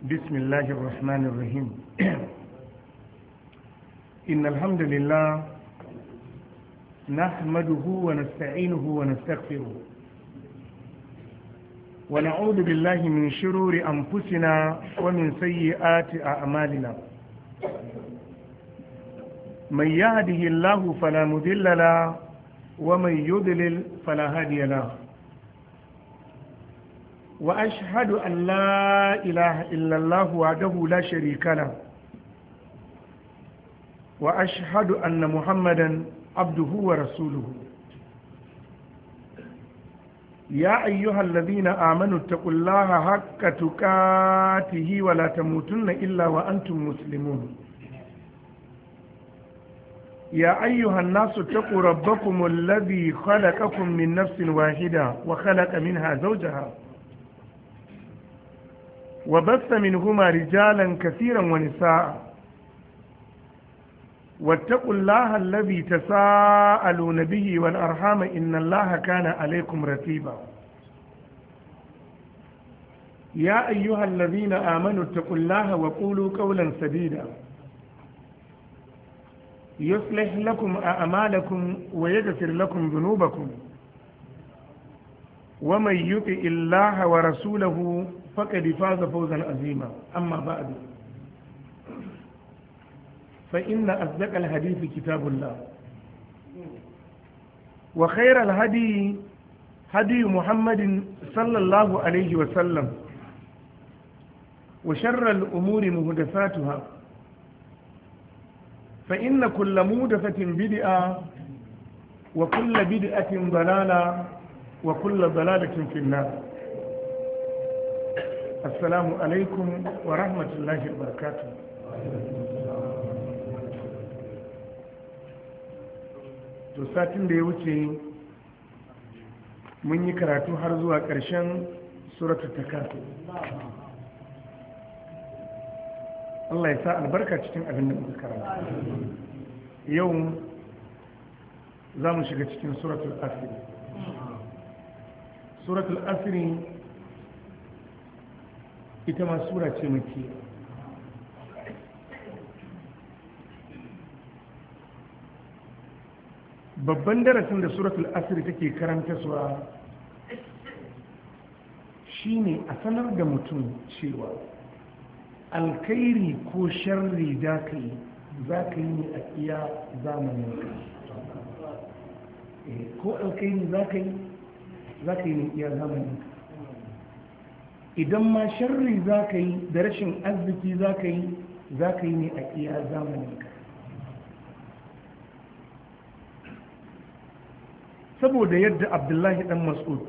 بسم الله الرحمن الرحيم إن الحمد لله نحمده ونستعينه ونستغفره ونعوذ بالله من شرور أنفسنا ومن سيئات أعمالنا من يهده الله فلا مضل له ومن يضلل فلا هادي له وأشهد أن لا إله إلا الله وحده لا شريك له وأشهد أن محمدا عبده ورسوله يا أيها الذين آمنوا اتقوا الله حق تقاته ولا تموتن إلا وأنتم مسلمون يا أيها الناس اتقوا ربكم الذي خلقكم من نفس واحدة وخلق منها زوجها وبث منهما رجالا كثيرا ونساء واتقوا الله الذي تساءلون به والأرحام إن الله كان عليكم رقيبا يا أيها الذين آمنوا اتقوا الله وقولوا قولا سديدا يصلح لكم أعمالكم ويغفر لكم ذنوبكم ومن يطع الله ورسوله فقد فاز فوزا عظيما أما بعد فإن أصدق الحديث كتاب الله وخير الهدي هدي محمد صلى الله عليه وسلم وشر الأمور محدثاتها فإن كل محدثة بدعة وكل بدعة ضلالة وكل ضلالة في النار. السلام عليكم ورحمة الله وبركاته. to satin da ya wuce mun yi karatu har zuwa ƙarshen suratul takasur. Allah ya sa albarka cikin abin da muka karanta. Yau za mu shiga cikin suratul asr. Suratul asr ita ma sura ce makkiya. Babban darasin da suratul asr take karanta suwa shine a sanar da mutum cewa alkhairi ko sharri da kai za ka yi ne a iya zamanin ka. Ko alkhairi za ka yi ne iya zamanin ka. Idan ma sharri za ka yi da rashin arziki za ka yi ne a iya zamanin ka. Saboda yadda Abdullahi dan Mas'ud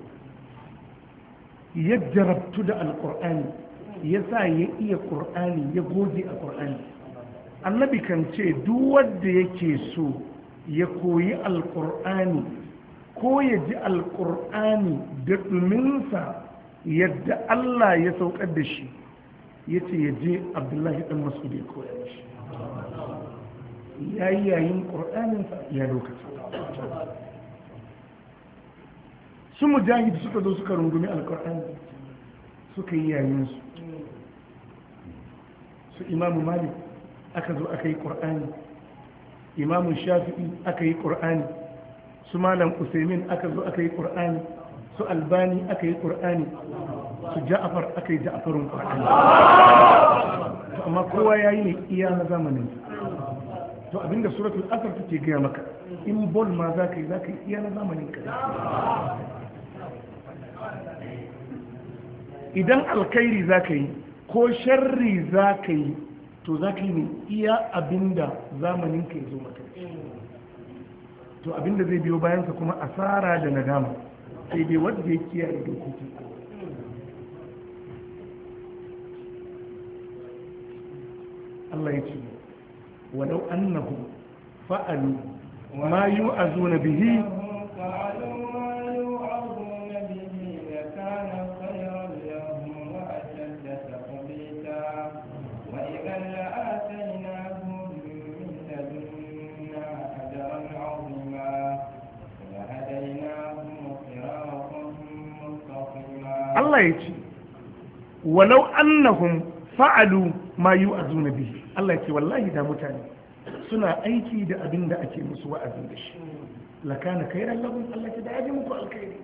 ya jarabtu da alƙur'ani ya sa ya iya ƙur'ani ya goge a ƙur'ani. Annabi kan ce duk wanda yake so ya koyi alƙur'ani ko ya ji alƙur'ani da ɗuminsa yadda Allah ya saukar da shi, ya ce ya je Abdullahi dan Mas'ud ya koya shi. Ya yi yayin ƙur'aninsa ya lokaci. Su mujahid suka zo suka rungumi alkur'ani suka yi yayinsu. Su imamu malik aka zo aka yi ƙur'ani, imamu shafi'i aka yi ƙur'ani, su malam usaimin aka zo aka yi ƙur'ani, su albani aka yi ƙur'ani, su ja'afar aka yi ja'afarin ƙur'ani. Amma kowa ya yi ne iya na zamanin. To abinda suratul asr take gaya maka, in bol ma za ka yi iya na zamanin ka. Idan alkhairi za ka yi ko sharri za ka yi, to za ka yi ne iya abinda zamanin ka ya zo maka. To abinda zai biyo bayansa kuma asara da nadama, sai dai wanda ya kiyaye dokoki. Allah ya ce walau annahu fa'alu ma yu'azuna bihi Allah ya ce walau annahum fa'alu ma yu'azuna bihi Allah ya ce wallahi da mutane suna aiki da abin da ake musu wa'azi da shi lakana khairan lahum Allah ya da muku alkhairi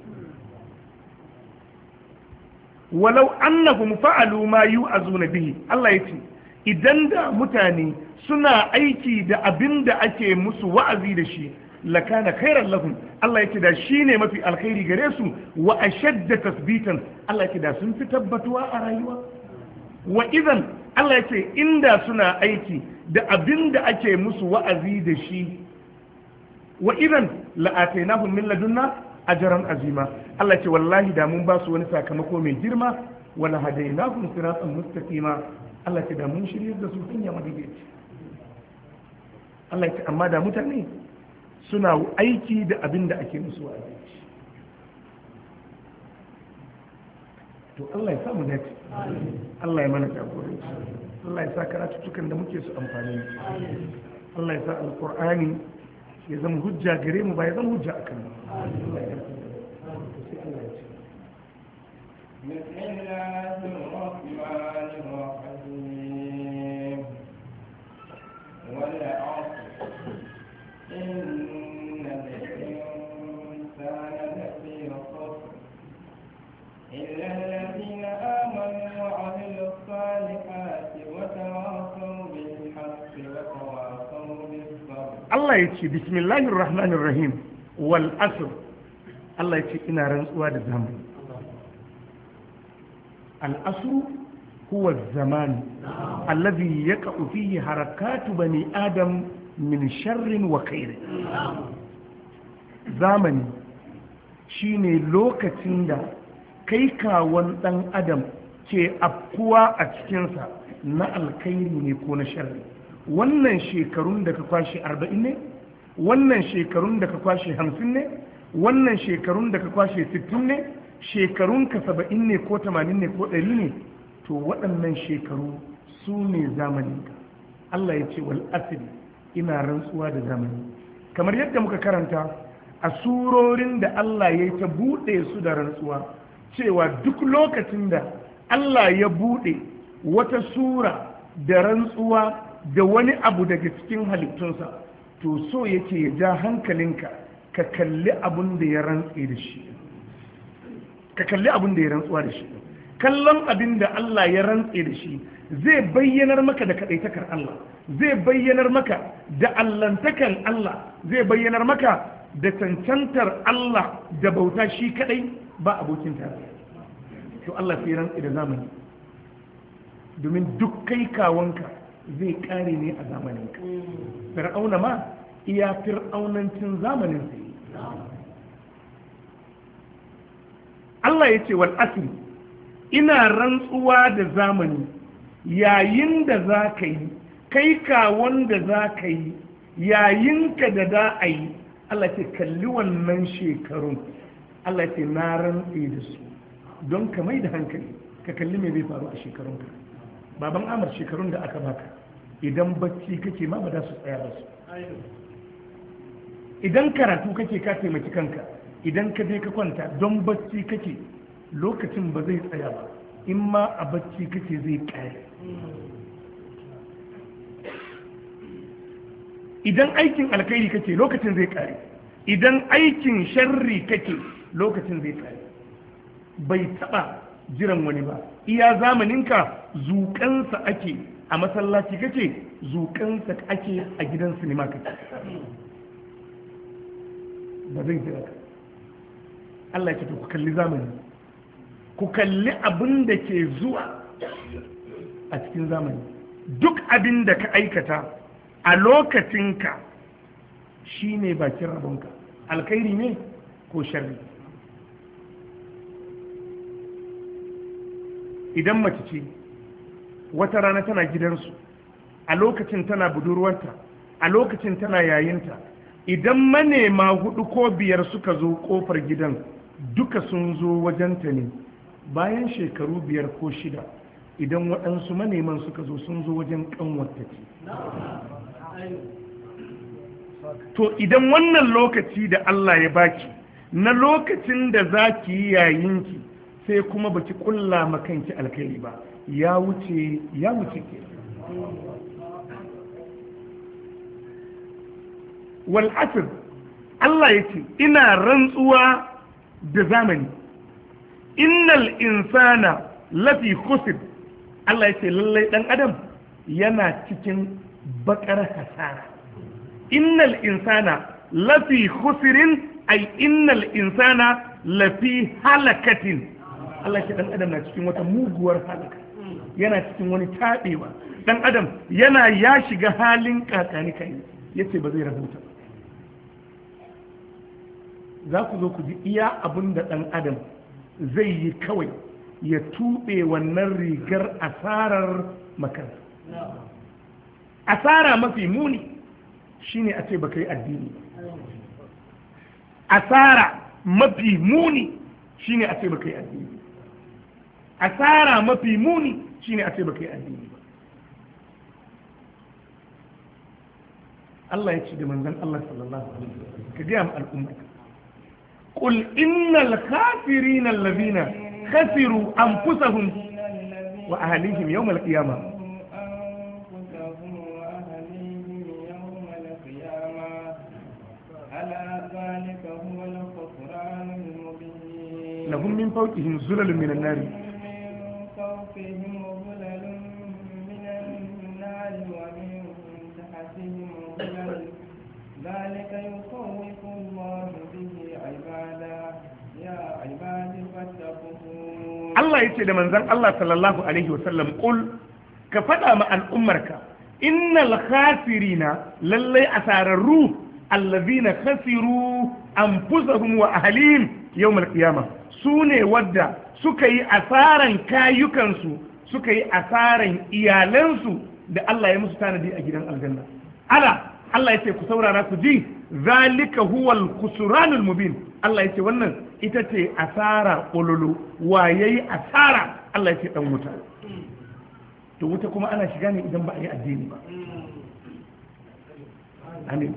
walau annahum fa'alu ma yu'azuna bihi Allah ya ce idan da mutane suna aiki da abin da ake musu wa'azi da shi lakana khairan lahum Allah yake da shine mafi alkhairi gare su wa ashadda tasbitan Allah yake da sun fi tabbatuwa a rayuwa wa idan Allah yake inda suna aiki da abin da ake musu wa'azi da shi wa idan la'atainahum min ladunna ajran azima Allah yake wallahi da mun ba su wani sakamako mai girma wala hadainahum siratan mustaqima Allah yake da mun shiryar da su hanya madaidaici Allah yake amma da mutane suna aiki da abin da ake musu wa'azi to Allah ya samu dace Allah ya mana jagoranci Allah ya sa karatutukan da muke su amfani Allah ya sa alqur'ani ya zama hujja gare mu ba ya zama hujja akan mu Allah ya ce bismillahir rahmanir rahim wal 'asr إن الإنسان لفي خسر إلا الذين آمنوا وعملوا الصالحات وتواصوا بالحق وتواصوا بالصبر الله يتشي بسم الله الرحمن الرحيم والأسر الله يتشي إنا رنسوا هذا الزمن الأسر هو الزمان الذي يقع فيه حركات بني آدم min sharrin wa khairin zamani shine lokacin da kai kawon dan adam ke afkuwa a cikinsa na alkhairi ne ko na sharri wannan shekarun da ka kwashe 40 ne wannan shekarun da ka kwashe 50 ne wannan shekarun da ka kwashe 60 ne shekarun ka 70 ne ko 80 ne ko 100 ne to waɗannan shekaru su ne zamaninka Allah ya ce wal asri ina rantsuwa da zamani kamar yadda muka karanta a surorin da Allah ya ta buɗe su da rantsuwa cewa duk lokacin da Allah ya buɗe wata sura da rantsuwa da wani abu daga cikin halittunsa to so yake ya ja hankalinka ka kalli abin da ya rantse da shi ka kalli abin da ya rantsuwa da shi kallon abin da Allah ya rantse da shi zai bayyanar maka da kadaitakar Allah zai bayyanar maka da allantakan Allah zai bayyanar maka da cancantar Allah da bauta shi kadai ba abokin tarayya to Allah sai rantse da zamani domin duk kai kawanka zai kare ne a zamaninka fir'auna ma iya fir'aunancin zamanin sai Allah ya ce wal asri ina rantsuwa da zamani yayin da za ka yi kai kawon da za ka yi yayinka da za a yi Allah ce kalli wannan shekarun Allah ce na rantse da su don ka mai da hankali ka kalli mai zai faru a shekarunka baban amur shekarun da aka baka idan bacci kake ma ba za su tsaya ba su idan karatu kake ka taimaki kanka idan ka je ka kwanta don bacci kake lokacin ba zai tsaya ba in ma a bacci kake zai kare idan aikin alkhairi kake lokacin zai kare idan aikin sharri kake lokacin zai kare bai taba jiran wani ba iya zamaninka zukansa ake a masallaci kake zukansa ake a gidan sinima kake ba zai jira ka Allah ya ce ku kalli zamani ku kalli abin da ke zuwa a cikin zamani duk abin da ka aikata a lokacinka shi ne bakin rabonka alkhairi ne ko sharri idan mace ce wata rana tana gidansu a lokacin tana budurwarta a lokacin tana yayinta idan manema 4 ko 5 suka zo kofar gidan duka sun zo wajenta ne bayan shekaru 5 ko 6 idan waɗansu maneman suka zo sun zo wajen ƙanwata ce to idan wannan lokaci da Allah ya baki na lokacin da za ki yi yayinki sai kuma baki kulla makanki alkhairi ba, ya wuce ke. Wal asr, Allah yace ina rantsuwa da zamani, innal insana lafi khusr, Allah yace lallai dan adam yana cikin bakar hasara. Innal insana lafi khusrin, ay innal insana lafi halakatin. Allah yace dan adam na cikin wata muguwar halaka, yana cikin wani tabewa. Dan adam ya shiga halin kakani kai, yace ba zai rahuta. Za ku zo ku ji iya abin da ɗan adam zai yi kawai ya tuɓe wannan rigar asarar makansa. Asara mafi muni shine a ce baka yi addini. Asara mafi muni shine a ce baka yi addini. Asara mafi muni shine a ce baka yi addini ba. Allah ya ce da manzon Allah sallallahu alaihi wasallam ka ga mu al'umma, قل إن الكافرين الذين خسروا أنفسهم وأهليهم يوم القيامة لهم من فوقهم ظلل من النار ومن تحتهم ظلل ذلك يخوف الله به عباده يا عبادي فاتقون. الله يتي da manzon Allah sallallahu alaihi wasallam, qul ka fada ma al'ummarka innal khasirina lallai asararru allazina khasiru anfusahum wa ahlihim yawm al-qiyamah, sune wadda suka yi asaran kayukansu, suka yi asaran iyalansu da Allah ya musu tanadi a gidan aljanna. Allah yace ku saurara ku ji, zalika huwal khusranul mubin. Allah yace wannan ita ce asara ololo, wa yayi asara? Allah yace dan wuta. To wuta kuma ana shiga ne idan ba a yi addini ba. Amin.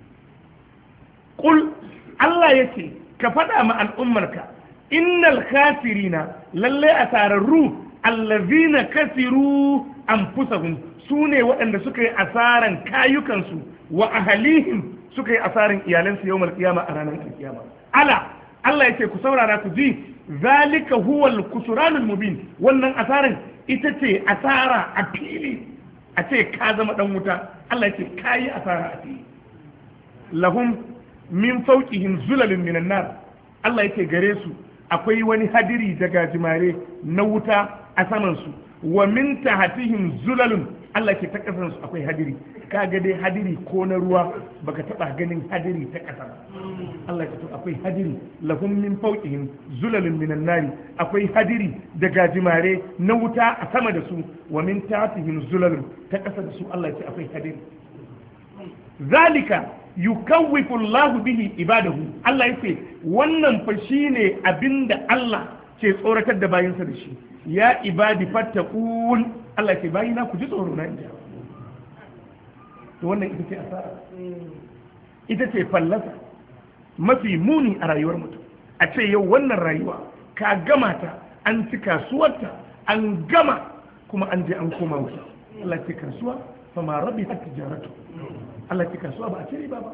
Qul, Allah yace ka faɗa ma al'ummarka innal khasirina lalle asararru allazina kasiru anfusahum, sune waɗanda suka yi asaran kayukansu wa ahalihim, suka yi asarin iyalansu yawmal qiyama a ranar alkiyama. Allah yace ku saurara ku ji, zalika huwal kusuranul mubin. Wannan asaran ita ce asara a fili, a ce ka zama dan wuta. Allah yace kayi asara a fili. Lahum min fawqihim zulalun minan nar. Allah yace gare su akwai wani hadiri daga jimare na wuta a saman su, wa min tahtihim zulalun. Allah ke ta kasan su akwai hadiri. Kaga dai hadiri ko na ruwa baka taba ganin hadiri ta kasa ba. Allah ya ce akwai hadiri, lahum min fawqihim zulalun minan nari, akwai hadiri da gajimare na wuta a sama da su, wa min tahtihim zulalun, ta kasa da su Allah ya ce akwai hadiri. Zalika yukawwifu Allahu bihi ibadahu. Allah ya ce wannan fa shine abinda Allah ke tsoratar da bayinsa da shi. Ya ibadi fattaqun, Allah ke bayina ku ji tsoro na inda. To wannan ita ce asara, ita ce fallasa mafi muni a rayuwar mutum. A ce yau wannan rayuwa ka gama ta, an ci kasuwarta, an gama kuma an je an koma wuta. Allah ce kasuwa fa ma rabi ta tijaratu. Allah ce kasuwa ba a ce riba ba.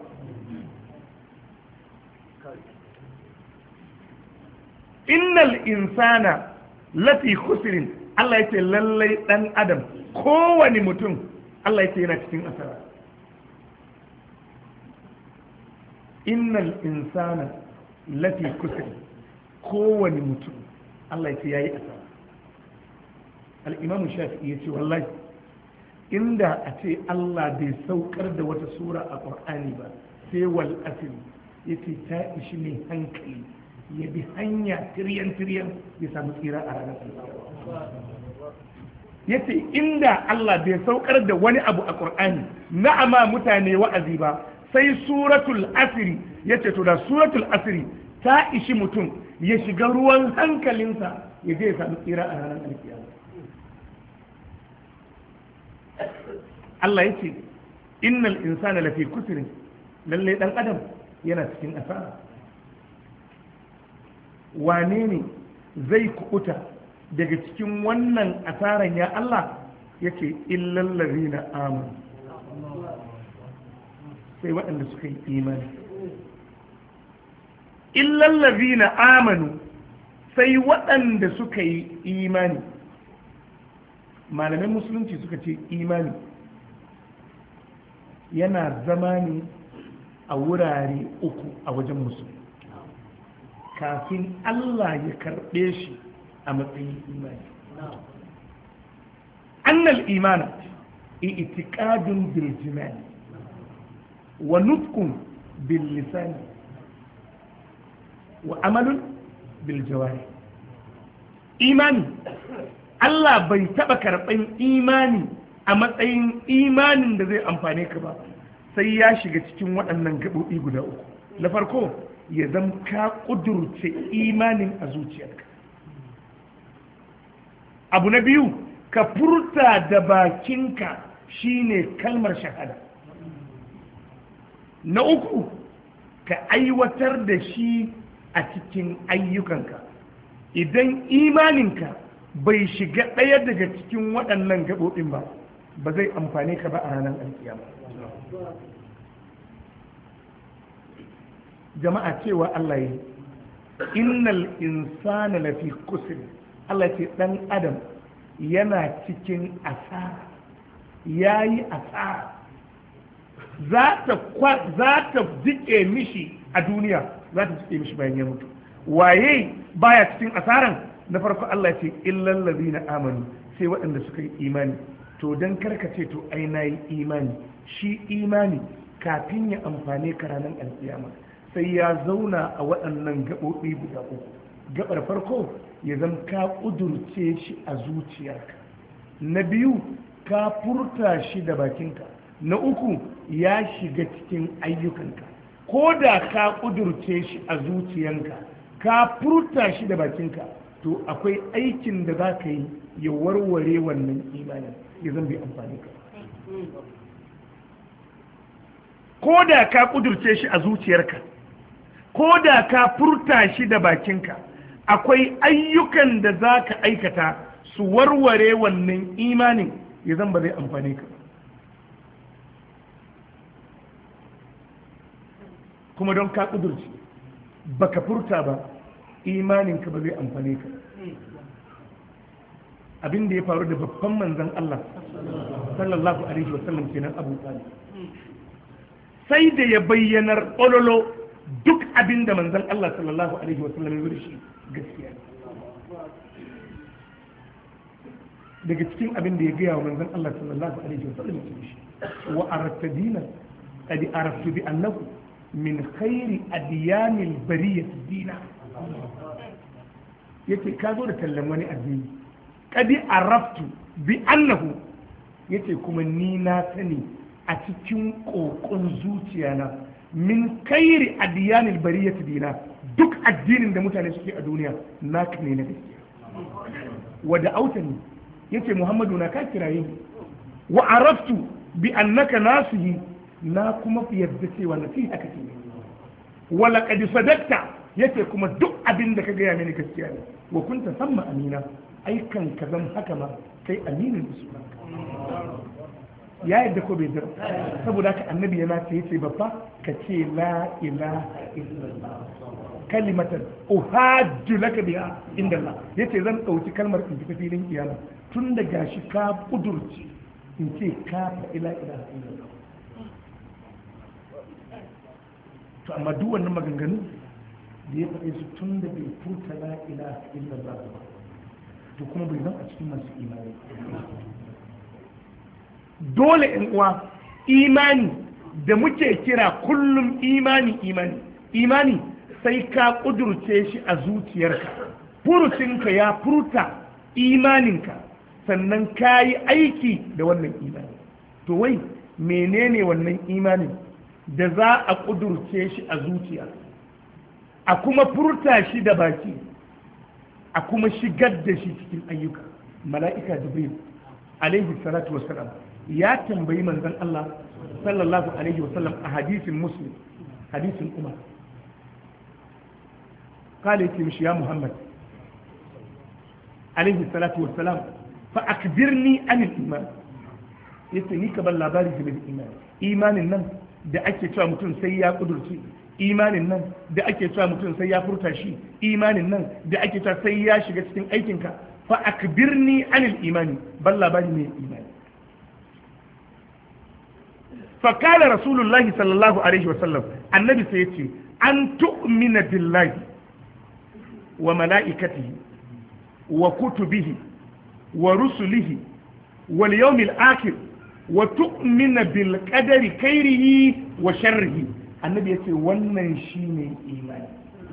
Innal insana lafi khusrin, Allah yace lallai dan adam, kowane mutum Allah yace yana cikin asara. Innal insana lafi khusrin, kowane mutum Allah yace yayi asara. Al-Imam Shafi'i yace wallahi inda a ce Allah bai saukar da wata sura a Qur'ani ba sai wal asr, yace ta ishi ne hankali ya bi hanya tiryan ya samu tsira a ranar alkiyama. Yace inda Allah bai saukar da wani abu a Qur'ani na'ama mutane wa'azi ba sai suratul asri, yace to da suratul asri ta ishi mutum ya shiga ruwan hankalinsa ya je ya samu tsira a ranar alkiyama. Allah yace innal insana lafi kusrin, lalle dan adam yana cikin asara. Wane ne zai kuɓuta daga cikin wannan asaran ya Allah yake illal ladina amanu sai waɗanda suka yi imani illal ladina amanu sai waɗanda suka yi imani. malamin musulunci suka ce imani yana zama ne a wurare uku a wajen musulmi kafin Allah ya karɓe shi a matsayin imani. annal imana i'tiqadun bil jinani wa nutqun bil lisani wa amalun bil jawari. imani Allah bai taɓa karɓan imani a matsayin imanin da zai amfane ka ba sai ya shiga cikin waɗannan gaɓoɓi guda uku. Na farko ya zama ka ƙudurce imanin a zuciyarka. Abu na biyu ka furta da bakinka shine kalmar shahada. Na uku ka aiwatar da shi a cikin ayyukanka. Idan imaninka bai shiga ɗaya daga cikin waɗannan gaɓoɓin ba zai amfane ka ba a ranar alkiyama. jama'a cewa Allah yi innal insana lafi kusur. Allah ce ɗan adam yana cikin asara, yayi asara. za ta jike mishi a duniya, za ta jike mishi bayan ya mutu. Waye baya cikin asaran? Na farko Allah ce illal ladina amanu, sai waɗanda suka yi imani. To dan karkace to ai nayi imani, shi imani kafin ya amfane ka ranar alkiyama sai ya zauna a waɗannan gaɓoɓi guda uku. Gaɓar farko ya zama ka ƙudurce shi a zuciyarka. Na biyu ka furta shi da bakinka. Na uku ya shiga cikin ayyukanka. Ko da ka ƙudurce shi a zuciyanka ka furta shi da bakinka, to akwai aikin da za ka yi ya warware wannan imanin ya zan bai amfani ka. Ko da ka ƙudurce shi a zuciyarka, ko da ka furta shi da bakinka, akwai ayyukan da za ka aikata su warware wannan imanin ya zan ba zai amfani ka. Kuma don ka ƙudurce baka furta ba, imaninka ba zai amfane ka. Abin da ya faru da babban manzan Allah sallallahu alaihi wasallam kenan Abu Talib, sai da ya bayyanar ololo duk abin da manzan Allah sallallahu alaihi wasallam ya zuri shi gaskiya. Daga cikin abin da ya gaya wa manzan Allah sallallahu alaihi wasallam ya zuri shi, wa aratta dinan qad araftu bi annahu min khairi adiyanil bariyati dina. Yace ka zo da tallan wani addini, kadi araftu bi annahu, yace kuma ni na sani a cikin kokon zuciyana, min khairi adiyanil bariyati dina, duk addinin da mutane suke a duniya naka ne na gaskiya. Wa da'autani, yace Muhammadu na ka kiraye ni, wa araftu bi annaka nasihi, na kuma yarda cewa nasiha kake ne. Wala qad sadaqta, yace kuma duk abin da ka gaya mini gaskiya ne. Wa kunta samma amina, aikan ka zan haka ma kai aminin usulan. Ya yadda ko bai jira, saboda haka annabi yana ce yace babba ka ce la ilaha illallah kalimatan uhajju laka biha inda Allah. Yace zan dauki kalmar in tafi filin kiyama tun da gashi ka kudurci in ce ka fa ila ilaha illallah. To amma duk wannan maganganu da ya faɗe su tun da bai furta la ilaha illallah ba, to kuma bai zama a cikin masu imani. Dole in uwa, imani da muke kira kullum imani sai ka ƙudurce shi a zuciyarka, furucinka ya furta imaninka, sannan ka yi aiki da wannan imani. To wai menene wannan imanin da za a ƙudurce shi a zuciya, a kuma furta shi da baki, a kuma shigar da shi cikin ayyuka? Mala'ika Jibril alaihi salatu wassalam ya tambayi manzon Allah sallallahu alaihi wasallam a hadisin Muslim, hadisin Umar. Kale ce mishi, ya Muhammad, alaihi salatu wassalam fa akbirni anil iman, yace ni ka ban labari game da imani. Imanin nan da ake cewa mutum sai ya kudurce, imanin nan da ake cewa mutum sai ya furta shi, imanin nan da ake cewa sai ya shiga cikin aikinka. Fa akbirni anil imani, ban labari ne imani. fa kala rasulullahi sallallahu alaihi wasallam, annabi sai yace an tu'mina billahi wa mala'ikatihi wa kutubihi wa rusulihi wal yawmil akhir wa tu'mina bil qadari khairihi wa sharrihi. Annabi yace wannan shine imani.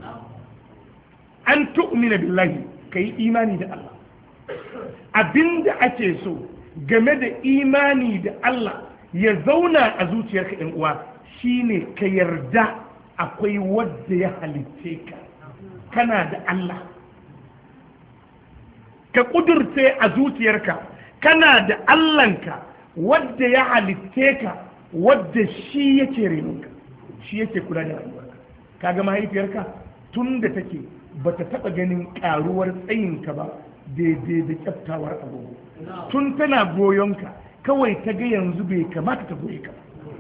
An tu'mina billahi, kai imani da Allah. Abinda ake so game da imani da Allah ya zauna a zuciyarka ɗan uwa shine ka yarda akwai wanda ya halitte ka, kana da Allah. Ka kudurce a zuciyarka kana da Allahnka wadda ya halitte ka, wadda shi yake renonka, shi yake kula da rayuwarka. Kaga mahaifiyarka tun da take bata taba ganin karuwar tsayinka ba daidai da kyaftawar agogo, tun tana goyonka kawai ta ga yanzu bai kamata ta goye ka,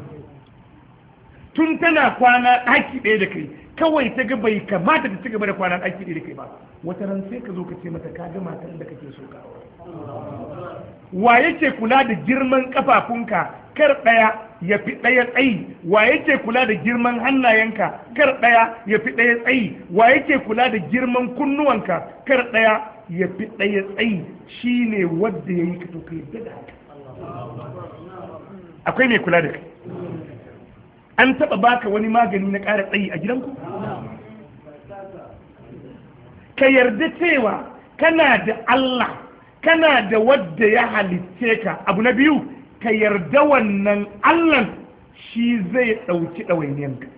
tun tana kwana ɗaki ɗaya da kai kawai ta ga bai kamata ta ci gaba da kwana ɗaki ɗaya da kai ba. Wata ran sai ka zo ka ce mata ka ga matan da kake so ka aure. Wa yake kula da girman kafafunka kar ɗaya ya fi ɗaya tsayi? Wa yake kula da girman hannayenka kar ɗaya ya fi ɗaya tsayi? Wa yake kula da girman kunnuwanka kar ɗaya ya fi ɗaya tsayi? Shine wanda yayi ka to kai da haka. Akwai mai kula da kai. An taɓa baka wani magani na ƙara tsayi a gidanku? Ka yarda cewa kana da Allah, kana da wadda ya halitce ka. Abu na biyu, ka yarda wannan Allah shi zai ɗauki ɗawainiyanka.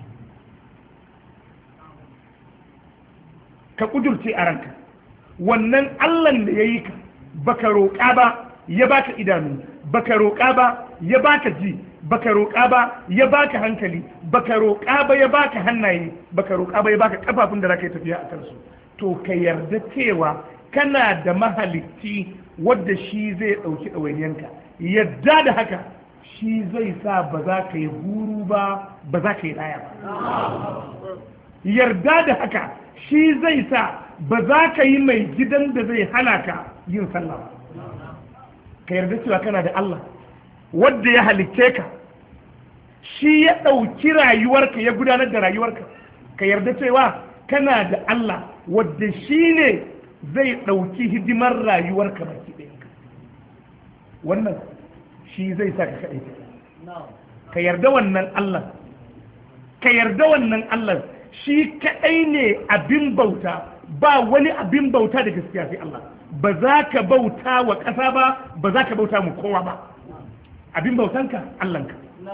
Ka ƙudurce a ranka wannan Allah da ya yi ka, baka roƙa ba ya baka idanu, baka roƙa ba ya baka ji, baka roƙa ba ya baka hankali, baka roƙa ba ya baka hannaye, baka roƙa ba ya baka kafafun da zaka yi tafiya a kansu. To ka yarda cewa kana da mahalicci wadda shi zai ɗauki ɗawainiyanka. Yadda da haka shi zai sa ba za ka yi guru ba, ba za ka yi raya ba. Yarda da haka shi zai sa ba za ka yi mai gidan da zai hana ka yin sallah ba. Ka yarda cewa kana da Allah wadda ya halicce ka, shi ya ɗauki rayuwarka, ya gudanar da rayuwarka. Ka yarda cewa kana da Allah wadda shi ne zai ɗauki hidimar rayuwarka baki ɗaya. Wannan shi zai sa ka kaɗai. Ka yarda wannan Allah, ka yarda wannan Allah shi kaɗai ne abin bauta, ba wani abin bauta da gaskiya sai Allah. Ba za ka bauta wa ƙasa ba, ba za ka bauta mu kowa ba. Abin bautanka Allahnka.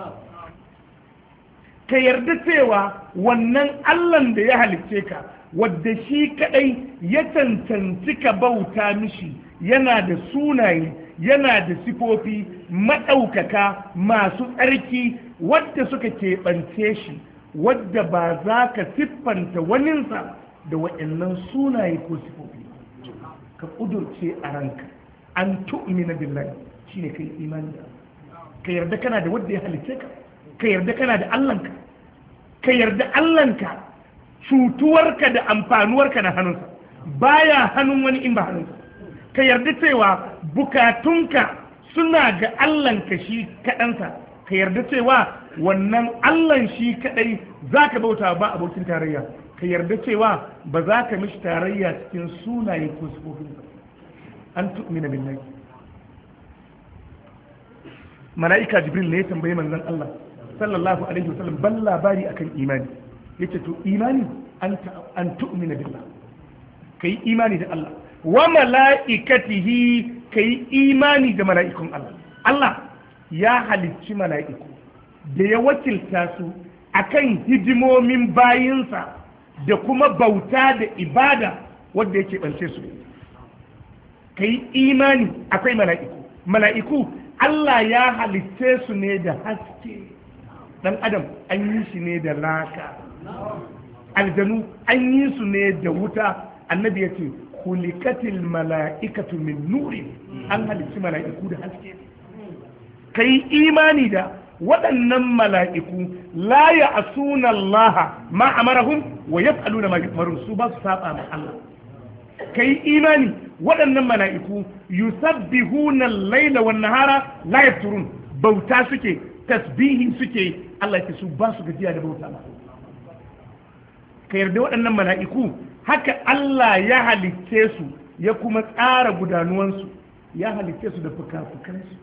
Ka yarda cewa wannan Allahn da ya halicce ka, wadda shi kadai ya cancanci ka bauta mishi, yana da sunaye, yana da sifofi maɗaukaka masu tsarki wadda suka keɓance shi, wadda ba za ka siffanta waninsa da waɗannan sunaye ko sifofi. Ka ƙudurce a ranka an tu'mina billahi, shine kai imani da ka yarda kana da wadda ya halicce ka, ka yarda kana da Allahnka, ka yarda Allahnka cutuwarka da amfanuwarka na hannunsa, baya hannun wani in ba hannunsa. Ka yarda cewa bukatunka suna ga Allahnka shi kaɗansa. Ka yarda cewa wannan Allahn shi kaɗai za ka bauta ba abokin tarayya. Ka yarda cewa ba za ka mishi tarayya cikin sunaye ko sifofinsa. An tu'mina billahi. Mala'ika Jibril ne ya tambayi manzon Allah sallallahu alaihi wasallam ban labari akan imani. Yace to imani an tu'mina billah, kai imani da Allah, wa mala'ikatihi, kai imani da mala'ikun Allah. Allah ya halicci mala'iku da ya wakilta su akan hidimomin bayinsa da kuma bauta da ibada wadda yake bance su. Kai imani akwai mala'iku. Mala'iku Allah ya halicce su ne da haske. Dan adam an yi shi ne da laka, aljanu an yi su ne da wuta. Annabi ya ce kulikatil mala'ikatu min nuri, an halicci mala'iku da haske. Kai imani da waɗannan mala'iku la ya'suna Allah ma amarahum wa yaf'aluna ma yu'marun, su ba su saba ma Allah. Kai imani waɗannan mala'iku yusabbihuna al-laila wan nahara la yafturun, bauta suke, tasbihi suke, Allah ya ce su ba su gajiya da bauta ba. Ka yarda waɗannan mala'iku haka Allah ya halicce su ya kuma tsara gudanuwansu, ya halicce su da fuka-fukansu.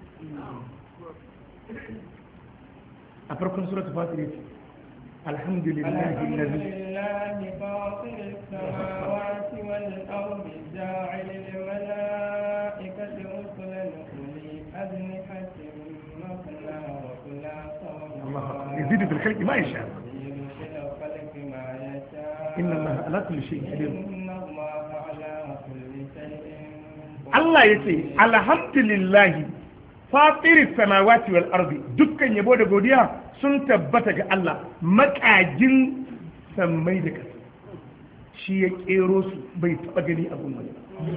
A farkon suratul Fatir yace alhamdulillahi allazi fatir as-samawati wal ardi ja'ilil malaikati rusulan uli ajnihatin mathna wa thulatha Allah yazidu bil khalqi ma yasha inna Allah ala kulli shay'in qadir. Allah yace alhamdulillahi fatiri samawati wal ardi, dukkan yabo da godiya sun tabbata ga Allah makajin sammai da ƙasa. Shi ya kero su, bai taɓa gani abun wani.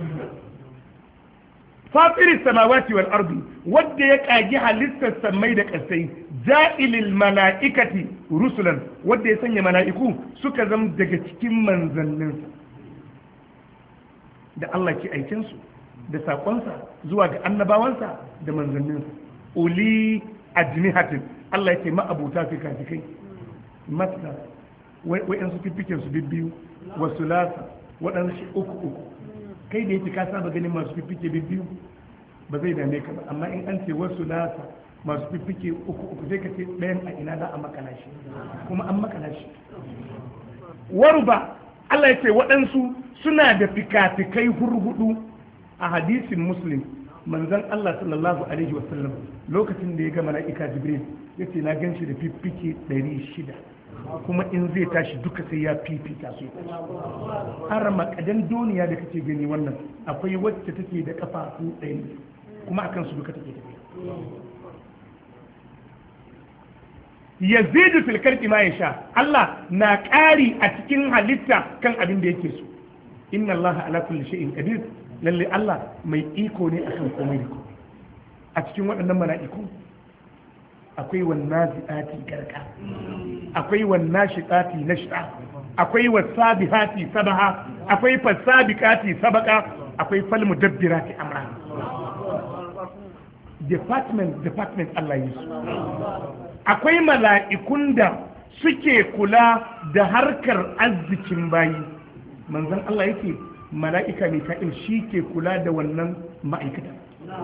Fatiri samawati wal ardi, wanda ya kagi halittar sammai da ƙasai, ja'ilil mala'ikati rusulan, wanda ya sanya mala'iku suka zama daga cikin manzanninsa da Allah ke aikinsu da saƙonsa zuwa ga annabawansa da manzanninsa. Uli ajnihatin, Allah yake ma'abuta fikafikai, masna wa'yansu fiffiken su bibbiyu, wasu lasa waɗansu uku. Kai da yake ka saba ganin masu fiffike bibbiyu ba zai dame ka ba, amma in an ce wasu lasa masu fiffike uku zai ka ce ɗayan a ina za a makala shi, kuma an makala shi. Waruba, Allah ya ce waɗansu suna da fikafikai hurhudu. A hadisin Muslim, manzon Allah sallallahu alaihi wasallam lokacin da ya ga mala'ika Jibril ya ce na gan shi da fiffike 600, kuma in zai tashi duka sai ya fifita su. Har makadan duniya da kake gani wannan akwai wacce take da kafafu 100, kuma akan su duka take tafiya. Yazidu fil khalqi ma yasha, Allah na ƙari a cikin halitta kan abin da yake so. Inna Allah ala kulli shay'in qadir, lalle Allah mai iko ne akan komai da komai. A cikin waɗannan mala'iku akwai wannazi'ati garka, akwai wannashitati nashta, akwai wasabihati sabaha, akwai fasabiqati sabaka, akwai falmudabbirati amra. Department Allah yi su. Akwai mala'ikun da suke kula da harkar arzikin bayi. Manzon Allah yake mala'ika Mika'il shi ke kula da wannan ma'aikata.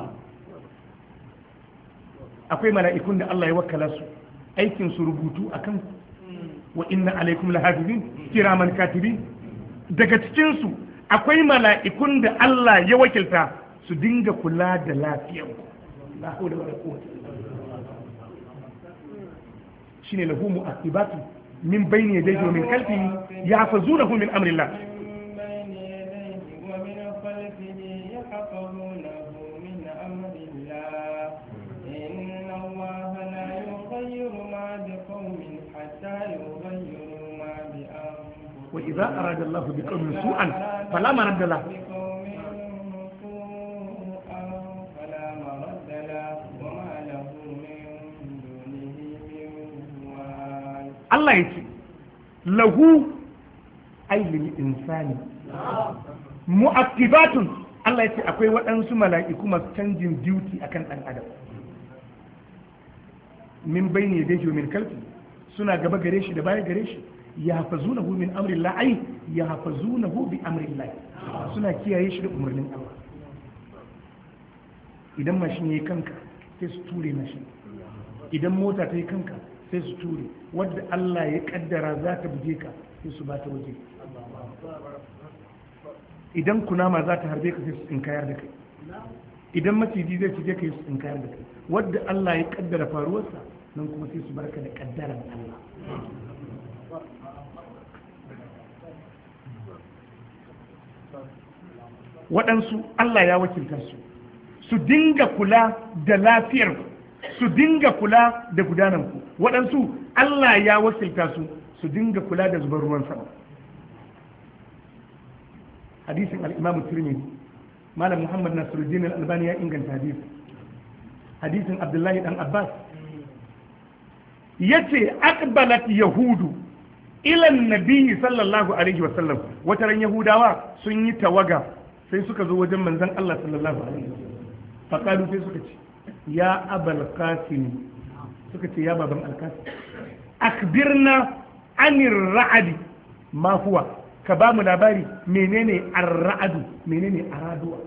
Akwai mala'ikun da Allah ya wakala su, aikin su rubutu a kanku, wa inna alaikum lahafizin kiraman katibin. Daga cikinsu akwai mala'ikun da Allah ya wakilta su dinga kula da lafiyanku. La hawla wala quwwata illa billah. Shine lahu mu'aqibatu min bayni yadayhi wa min khalfihi yahfazunahu min amrillah. وإذا أراد الله بقوم سوءا فلا مرد له. Allah ya ce lahu ailil insani mu'aqibatun, Allah ya ce akwai waɗansu mala'iku masu canjin duty akan ɗan adam, min bayni yadayhi wa min khalfi, suna gaba gare shi da baya gare shi. Yahfazunahu min amrillah, ai yahfazunahu bi amrillah, suna kiyaye shi da umarnin Allah. Idan mashin yayi kanka sai su ture mashin, idan mota ta yi kanka sai su ture, wadda Allah ya kaddara za ta buge ka sai su ba ta waje, idan kunama za ta harbe ka sai su tsinkayar da kai, idan maciji zai cije ka sai su tsinkayar da kai, wadda Allah ya kaddara faruwarsa nan kuma sai su barka da kaddaran Allah. Waɗansu Allah ya wakilta su dinga kula da lafiyarku, su dinga kula da gudananku. Waɗansu Allah ya wakilta su dinga kula da zubar ruwan sama. hadisin al-Imam Tirmidhi malam Muhammad Nasiruddin al-Albani ya inganta hadisin Abdullahi dan Abbas yace aqbalat yahudu ila nabi sallallahu alaihi wasallam wataran yahudawa sun yi tawaga sai suka zo wajen manzon Allah sallallahu alaihi wasallam faqalu sai suka ce ya abul qasim suka ce ya baban al-qasim akhbirna anir ra'adi ma huwa ka ba mu labari menene ar-ra'adu menene araduwa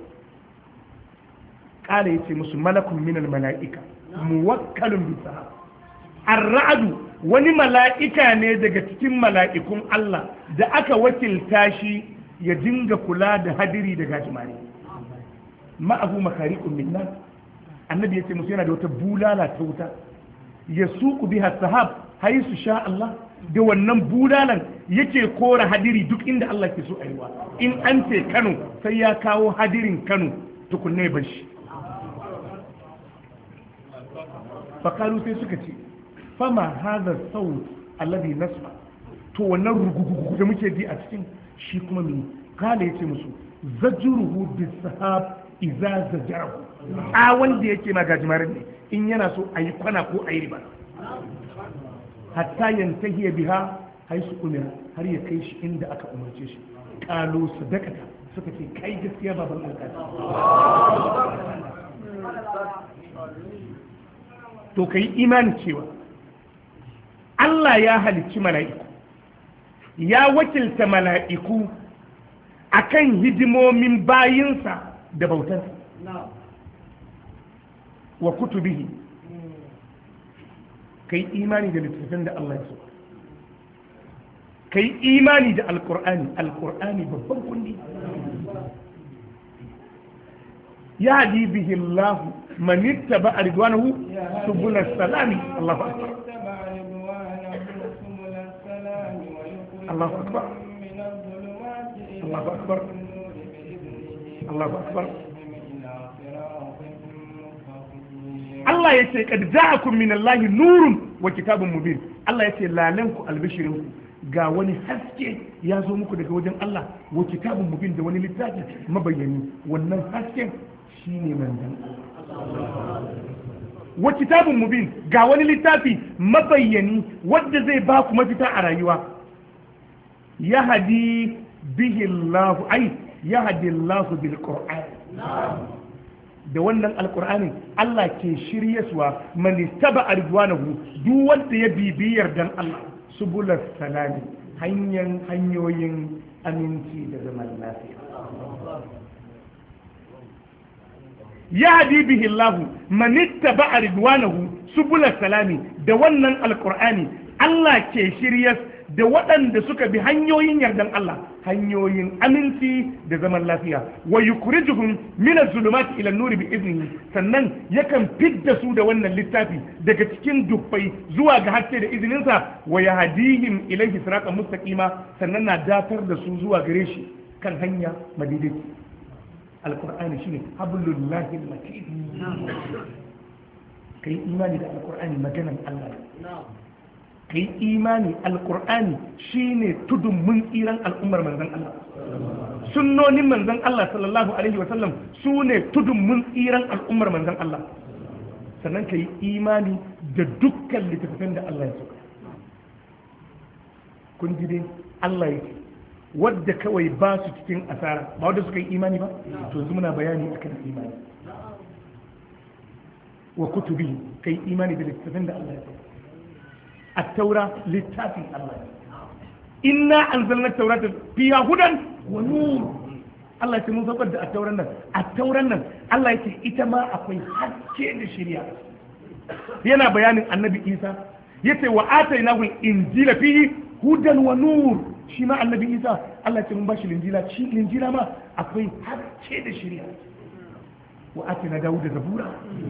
kala yace musu malakun minal mala'ika muwakkalun bi sahab ar-ra'adu wani mala'ika ne daga cikin mala'ikun Allah da aka wakilta shi ya dinga kula da hadiri da gajimare ma'ahu makariqun min nar annabi yace musu yana da wata bulala ta wuta ya suku biha sahab haisu sha Allah da wannan bulalan yake kora hadiri duk inda Allah ke so aiwa in an ce Kano sai ya kawo hadirin Kano tukunne bashi fakaru sai suka ce fama hadha saut alladhi nasma to wannan rugugugu da muke ji a cikin shi kuma me kala yace musu zajruhu bisahab idza zajarahu a wanda yake magajimarin ne in yana so ayi kwana ko ayi riba hatta yantahi biha haisu umira har ya kai shi inda aka umarce shi kalu sadaqata suka ce kai gaskiya baban alƙali to kai imani cewa Allah ya halicci mala'iku ya wakilta mala'iku akan hidimomin bayinsa da bautarsa wa kutubihi kai imani da littattafan da Allah ya so kai imani da alqur'ani babban kundi ya hadi bihi Allah man ittaba ridwanahu subul salami Allahu akbar Allahu akbar Allahu akbar Allahu akbar Allah ya ce kad ja'akum min Allah nurun wa kitabun mubin Allah ya ce lalanku albishirinku ga wani haske ya zo muku daga wajen Allah wa kitabun mubin da wani littafi mabayyani wannan hasken shine manzon Allah wa kitabun mubin ga wani littafi mabayyani wanda zai ba ku mafita a rayuwa yahdi bihi Allah ay yahdi Allah bil Qur'an da wannan alkur'anin Allah ke shiryaswa man istaba ridwanahu duk wanda ya bibiyar dan Allah subulas salami hanyoyin aminci da zaman lafiya yahdi bihi Allah man istaba ridwanahu subulas salami da wannan alkur'ani Allah ke shiryas da waɗanda suka bi hanyoyin yardan Allah hanyoyin aminci da zaman lafiya wa yukrijuhum min az-zulumati ila an-nuri bi iznihi sannan yakan fidda su da wannan littafi daga cikin dubbai zuwa ga haske da izininsa wa yahdihim ilayhi siratan mustaqima sannan na datar da su zuwa gare shi kan hanya madidici alqur'ani shine hablullahi al-matin kai imani da alqur'ani maganan Allah kai imani alkur'ani shine tudun mun tsiran al'ummar manzon Allah sunnonin manzon Allah sallallahu alaihi wa sallam sune tudun mun tsiran al'ummar manzon Allah sannan kai imani da dukkan littattafan da Allah ya saka kun ji dai Allah yake wadda kawai ba su cikin asara ba wadda suka yi imani ba to yanzu muna bayani akan imani wa kutubi kai imani da littattafan da Allah ya saka التوراة للتافي الله إنا أنزلنا التوراة فيها هدى ونور الله يسمون فقد التوراة الله يسمون إتما أقوي حكي للشريعة ينا بيان النبي إيسى يتي وآتيناه الإنجيل فيه هدى ونور شما النبي إيسى الله يسمون باش الإنجيل ما أقوي حكي للشريعة وآتينا داود زبورا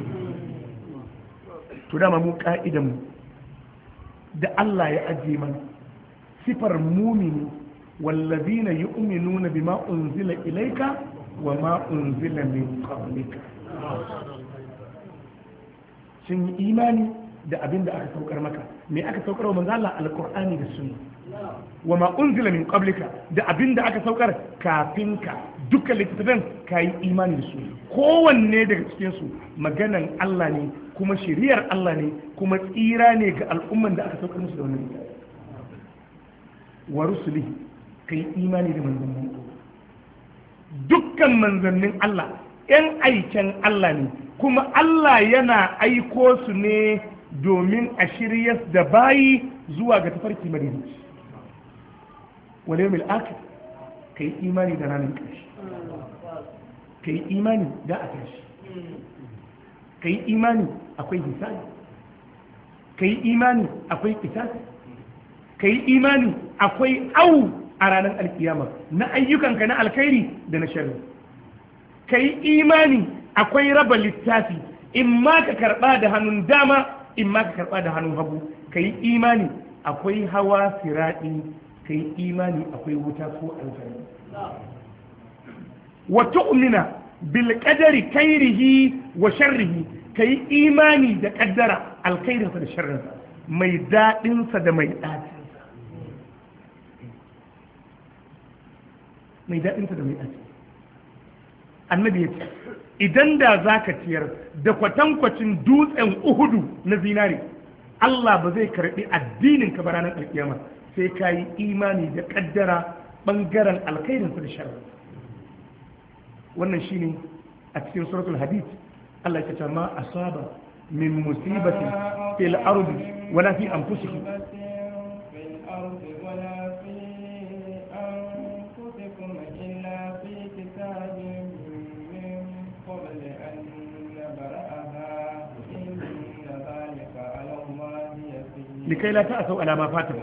تدام مو قائدا da Allah ya ajiye mana sifar mumini wallazina yu'minuna bima unzila ilayka wa ma unzila min qablika sun yi imani da abin da aka saukar maka me aka saukar wa manzo Allah alqur'ani da sunna wa ma unzila min qablika da abin da aka saukar kafin ka dukkan littattafan kayi imani da su kowanne daga cikin su maganan Allah ne kuma shari'ar Allah ne kuma tsira ne ga al'umman da aka saukar musu da wannan littafi wa rusulihi kai imani da manzannin dukkan manzannin Allah ‘yan aiken Allah ne kuma Allah yana aiko su ne domin a shirya da bayi zuwa ga tafarki madinaci wale mil aka ka yi imani da ranar ƙarshe ka yi imani da a ƙarshe ka yi imani akwai hisabi ka yi imani akwai kisasi ka yi imani akwai au a ranar alkiyama na ayyukanka na alkhairi da na sharri ka yi imani akwai raba littafi in ma ka karɓa da hannun dama in ma ka karɓa da hannun hagu ka yi imani akwai hawa siraɗi ka yi imani akwai wuta ko aljanna wa tu'mina bil qadari khairihi wa sharrihi ka yi imani da kaddara alkhairinsa da sharrinsa mai daɗinsa da mai ɗacinsa mai daɗinsa da mai ɗacinsa annabi ya ce idan da za ka ciyar da kwatankwacin dutsen uhudu na zinare Allah ba zai karɓi addinin ka ba ranar alkiyama sai ka yi imani da kaddara ɓangaren alkhairinsa da sharri wannan shine a cikin suratul hadid Allah ya ce ma asaba min musibatin fil ardi wala fi anfusikum لكي لا تأسوا على ما فاتكم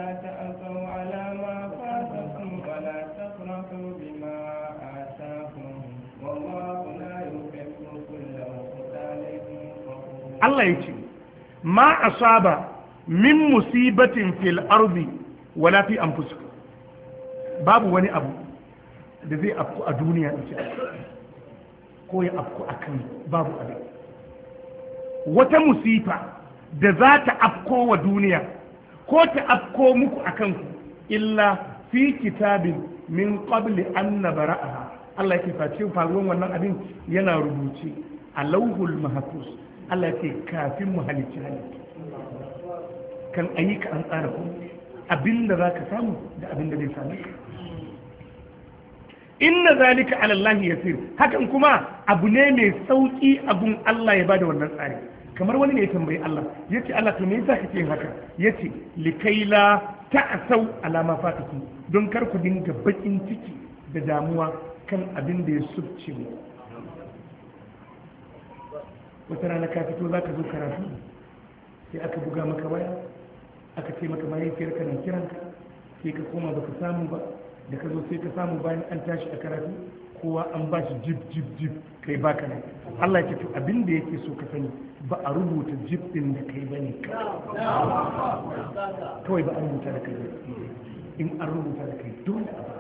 ولا تفرحوا بما آتاكم والله لا يحب كل مختال فخور الله يجي ما أصاب من مصيبة في الأرض ولا في أنفسكم باب وني أبو da zai afku a duniya ko ya afku a kan babu abin wata musifa da za ta afko wa duniya ko ta afko muku a kanku illa fi kitabin min qabli an nabra'aha Allah yake face faruwan wannan abin yana rubuce a lauhul mahfuz Allah yake kafin mu halicci halitta kan ayyuka an tsara ku abinda zaka samu da abinda zai same ka inna zalika ala Allah yasir hakan kuma abu ne mai sauki abun Allah ya bada wannan tsari kamar wani ne ya tambayi Allah yace Allah to me yasa kake yin haka yace likaila ta'sau ala ma fatakum don kar ku dinga bakin ciki da damuwa kan abin da ya subce mu wata rana ka fito zaka zo karatu sai aka buga maka waya aka ce maka mahaifiyarka na kiranka sai ka koma baka samu ba da ka zo sai ka samu bayan an tashi a karatu kowa an ba shi jib kai baka ne Allah ya ce to abin da yake so ka sani ba a rubuta jib din da kai bane kawai ba a rubuta da kai in an rubuta da kai dole a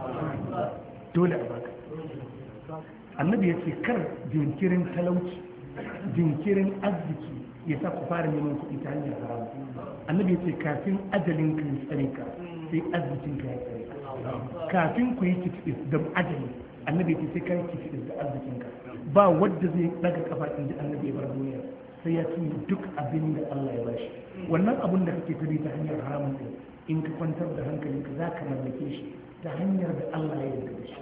baka annabi ya ce kar jinkirin talauci jinkirin arziki ya sa ku fara neman kuɗi ta hanyar haram annabi ya ce kafin ajalin ka ya tsare ka sai arzikin ka ya tsare ka kafin ku yi kitis da ajali annabi ce sai kai kitis da arzikinka ba wadda zai daga kafa in ji annabi ya bar duniya sai ya cinye duk abin da Allah ya bashi wannan abin da kake tabi ta hanyar haramun din in ka kwantar da hankalinka za ka mallake shi ta hanyar da Allah ya yarda da shi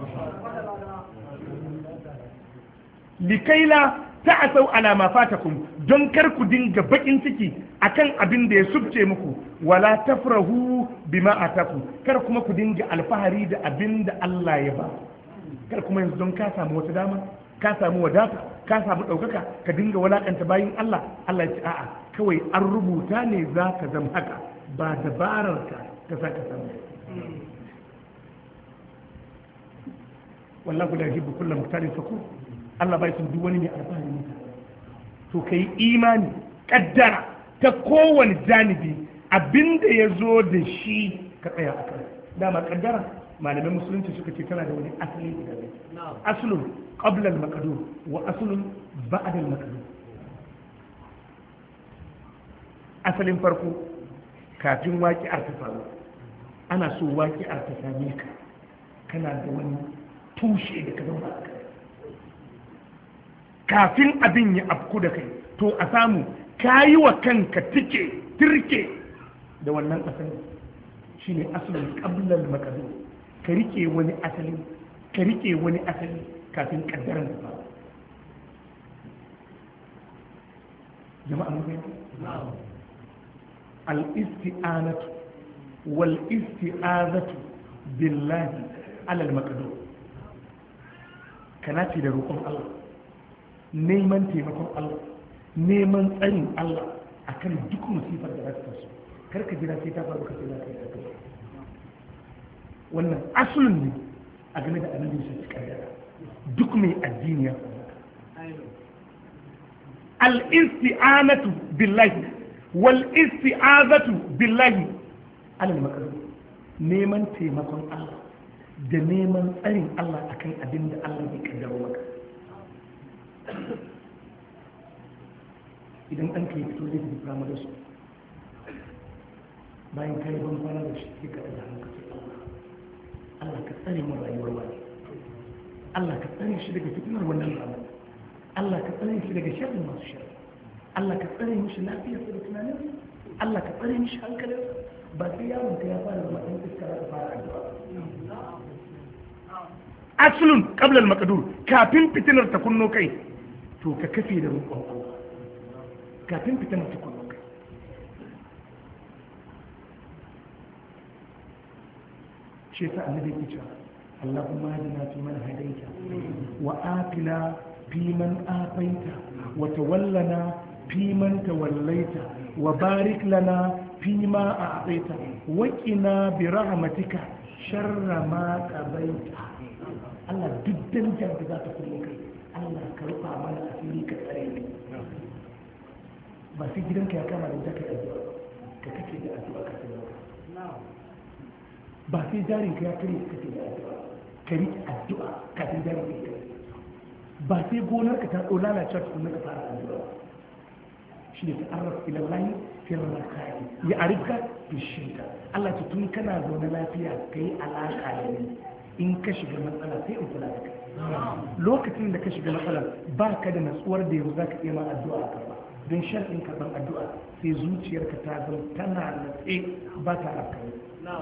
likaila ta'asau ala ma fatakum don kar ku dinga bakin ciki akan abin da ya subce muku wala tafrahu bima ataku kar kuma ku dinga alfahari da abin da Allah ya ba kar kuma yanzu don ka samu wata dama ka samu wadata ka samu ɗaukaka ka dinga walakanta bayin Allah Allah ya ce a'a kawai an rubuta ne za ka zama haka ba dabarar ka ta sa ka samu wallahu la yuhibbu kulla mukhtalin fakur Allah bai son duk wani mai alfahari ne to kai imani kaddara ta kowane janibi abinda ya zo da shi ka tsaya a kai dama kaddara malamin musulunci suka ce tana da wani asali guda biyu aslun qabla al-maqdur wa aslun ba'da al-maqdur asalin farko kafin waƙi'ar ta faru ana so waƙi'ar ta same ka kana da wani tushe da ka zauna a kai kafin abin ya afku da kai to a samu ka yi wa kanka tirke da wannan asali shi ne asalin ƙablar makadu ka rike wani asali kafin ƙaddaran da faru jama'a mun fahimta al-isti'anatu wal isti'azatu billahi alal maqdur kana ce da roƙon Allah neman taimakon Allah neman tsarin Allah akan duk musifar da za ta taso kar ka jira sai ta faru ka sai za ka yi wannan asulun ne a game da annabi sai kaddara duk mai addini ya al-isti'anatu billahi wal isti'azatu billahi alal maqdur neman taimakon Allah da neman tsarin Allah akan abin da Allah bai kaddaro maka idan an kai fito zai fi fama da su bayan kai ban kwana da shi sai ka daga hankali Allah ka tsare mu rayuwar wani Allah ka tsare shi daga fitinar wannan zamani Allah ka tsare shi daga sharrin masu sharri Allah ka tsare mishi lafiyarsa da tunaninsa Allah ka tsare mishi hankalinsa ba sai yaron ka ya fara zama ɗan iska da fara addu'a aslun qabla al-maqdur kafin fitinar ta kunno kai to ka kafe da roƙon Allah kafin fitinar ta kunno kai shi yasa annabi ya ce Allahumma hadina fi man hadaita wa atina fi man afaita wa tawallana fi man tawallaita wa barik lana fi ma a'taita wa qina bi rahmatika sharra ma qabaita Allah duk danjar da za ta kuma kai Allah ka rufa mana asiri ka tsare ni ba sai gidanka ya kama da zaka addu'a ka kace da addu'a ka tsare ba sai jarin ka ya kare ka kace da addu'a ka riƙe addu'a kafin jarin ka kare ba sai gonar ka ta dola na cewa kuma ka fara addu'a shi ne ta'arraf ila Allah fi rakai ya arifka bi shirka Allah ta tun kana zaune lafiya kai alaka da ni in ka shiga matsala sai in kula da kai lokacin da ka shiga matsala ba ka da natsuwar da yanzu za ka iya ma addu'a a karba don shar'in karban addu'a sai zuciyarka ta zama tana natse ba ta rafkani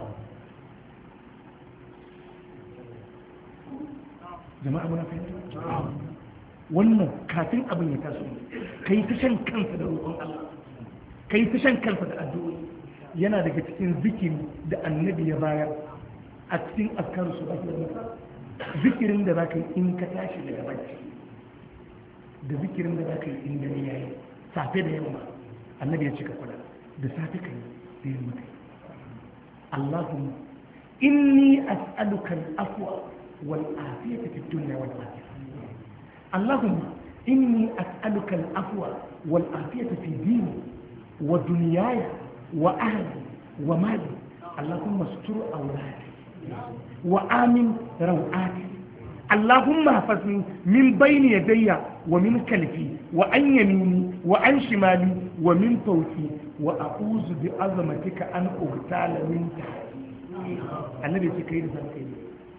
jama'a muna fahimta wannan kafin abin ya taso ka yi ta shan kansa da roƙon Allah ka yi ta shan kansa da addu'o'i yana daga cikin zikiri da annabi ya bayar a cikin askaru su baki da masa zikirin da za ka yi in ka tashi daga bacci da zikirin da za ka yi in dare yayi safe da yamma annabi ya cika kula da safe ka yi da yamma ka yi Allahumma inni as'aluka al-afwa wal afiyata fid dunya wal akhirah Allahumma inni as'aluka al-afwa wal afiyata fi dini wa dunyaya wa ahli wa mali Allahumma astur awladi وآمن روعاتي اللهم احفظني من بين يدي ومن خلفي وعن يميني وعن شمالي ومن فوقي وأعوذ بعظمتك أن أغتال من تحتي النبي سكير سكير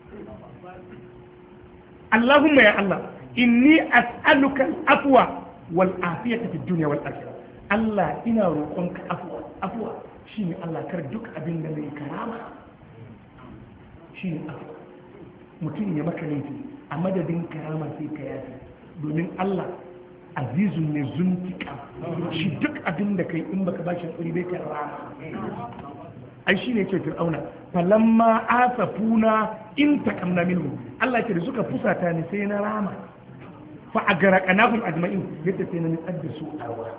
اللهم يا الله إني أسألك العفو والعافية في الدنيا والآخرة الله إنا روحك عفو شيني الله كردك أبين لي كرامة shi ne afu mutum ya maka laifi a madadin karama sai ka yafi domin Allah azizun ne zuntika shi duk abin da kai in baka bashi tsuri bai kai rama ai shi ne ce fir'auna falamma asafuna in takamna minhu Allah ce da suka fusata ni sai na rama fa agaraqnahum ajma'in yadda sai na nitsar da su a ruwa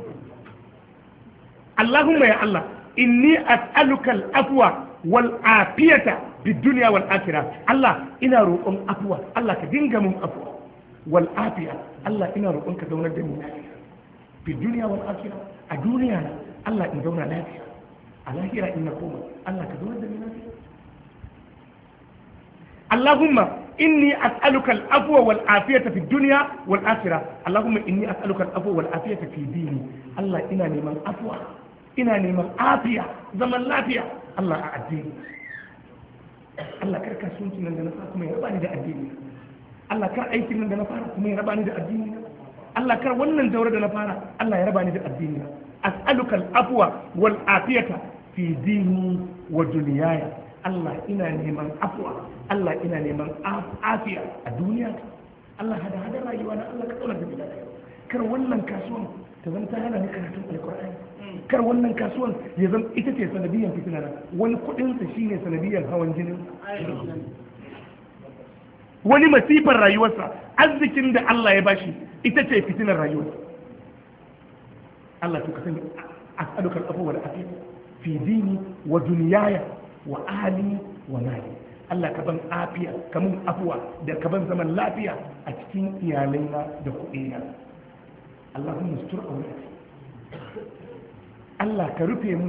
Allahumma ya Allah inni as'aluka al-afwa wal afiyata fi dunya wal akhirah Allah ina roƙon afwa Allah ka dinga mun afwa wal afiya Allah ina roƙon ka zaunar da mu lafiya fi dunya wal akhirah a duniya Allah in zauna lafiya a lahira in na koma Allah ka zaunar da mu lafiya Allahumma inni as'aluka al-afwa wal afiyata fi dunya wal akhirah Allahumma inni as'aluka al-afwa wal afiyata fi dini Allah ina neman afwa ina neman afiya zaman lafiya Allah a addini Allah kar kasuwanci nan da na fara kuma ya raba ni da addini Allah kar aikin nan da na fara kuma ya raba ni da addini Allah kar wannan daura da na fara Allah ya raba ni da addini as'aluka al-afwa wal afiyata fi dini wa dunyaya Allah ina neman afwa Allah ina neman afiya a duniya Allah hada rayuwa na Allah ka tsora da bila kar wannan kasuwan ta zama ta hana ni karatun alqur'ani kar wannan kasuwan ya zama ita ce sanadiyan fitina na wani kudin sa shine sanadiyan hawan jinin wani masifar rayuwarsa arzikin da Allah ya bashi ita ce fitinar rayuwarsa Allah to ka sani as'aluka al-afwa wal afiyata fi dini wa dunyaya wa ahli wa mali Allah ka ban afiya ka mun afuwa da ka ban zaman lafiya a cikin iyalaina da kuɗina Allahumma sutur awlati Allah ka rufe mun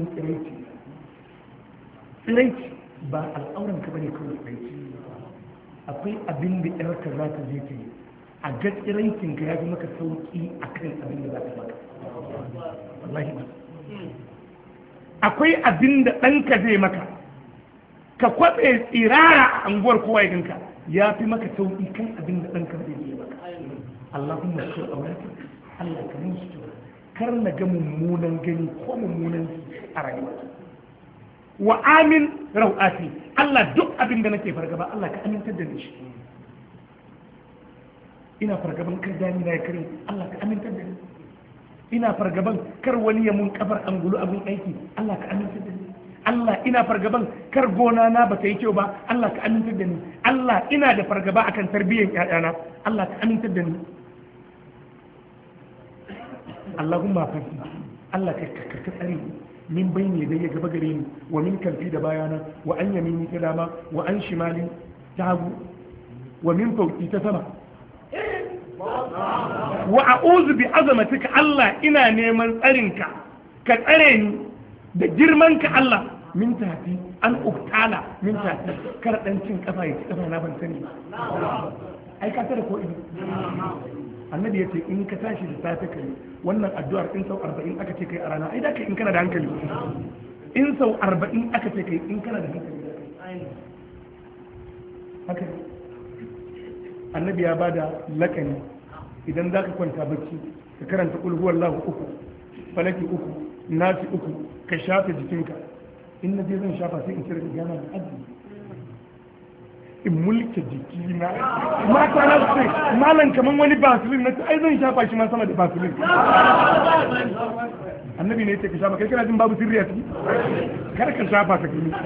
tsiraici ba al'auran ka bane kawai tsiraici akwai abin da yarka za ta je ta yi a ga tsiraicin ka ya fi maka sauki akan abin da za ta maka wallahi ba akwai abin da ɗanka zai maka ka kwaɓe tsirara a anguwar kowa ya ganka ya fi maka sauƙi kan abin da ɗanka zai yi maka Allahumma sur awlati Allah ka mun su kar na ga mummunan gani ko mummunan a rayuwa wa amin rawati Allah duk abin da nake fargaba Allah ka amintar da ni shi ina fargaban kar dani na ya kare Allah ka amintar da ni ina fargaban kar wani ya mun kafar angulu abin aiki Allah ka amintar da ni Allah ina fargaban kar gona na ba ta yi kyau ba Allah ka amintar da ni Allah ina da fargaba akan tarbiyyar ƴaƴana Allah ka amintar da ni Allahumma fafi Allah ka tsare ni min bayni yadayya gaba gare ni wa min kalfi da bayana wa an yamini ta dama wa an shimali ta hagu wa min fauki ta sama wa a'udhu bi azamatika Allah ina neman tsarinka ka tsare ni da girmanka Allah min tafi an uktala min tafi kar dan cin kafa ya ci kafa na ban sani ai ka tare ko ido annabi yace in ka tashi da safe kai wannan addu'ar in sau 40 aka ce kai a rana ai da kai in kana da hankali in sau 40 aka ce kai in kana da hankali haka annabi ya bada lakani idan zaka kwanta bacci ka karanta kul huwallahu uku falaki uku nasi uku ka shafe jikinka in na je zan shafa sai in cire da gana da aji in mulke jikina mata na su malan kaman wani basilin na ai zan shafa shi ma sama da basilin annabi ne yake ka shafa kai kana jin babu sirri a ciki kar ka shafa ka gani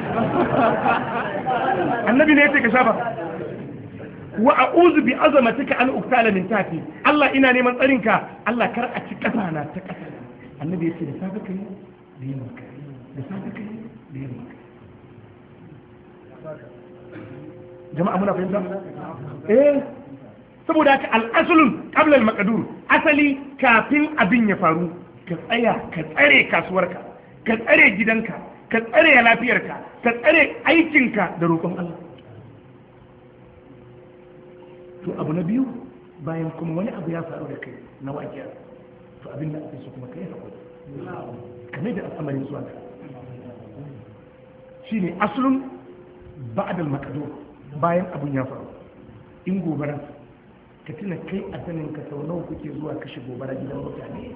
annabi ne yake ka shafa wa a'udhu bi azamatika an uktala min tafi Allah ina neman tsarinka Allah kar a ci kasa na ta kasa annabi yace da safe kai da yamma kai da safe kai da yamma kai jama'a muna fahimta saboda haka al'asulun qabla al-maqdur asali kafin abin ya faru ka tsaya ka tsare kasuwarka ka tsare gidanka ka tsare lafiyarka ka tsare aikinka da roƙon Allah to abu na biyu bayan kuma wani abu ya faru da kai na wajiya to abin da ake so kuma kai hakuri kamar da al'amarin zuwa ga shine aslun ba'da al-maqdur bayan abun ya faru in gobara ka tuna kai a sanin ka sau nawa kuke zuwa kashe gobara gidan mutane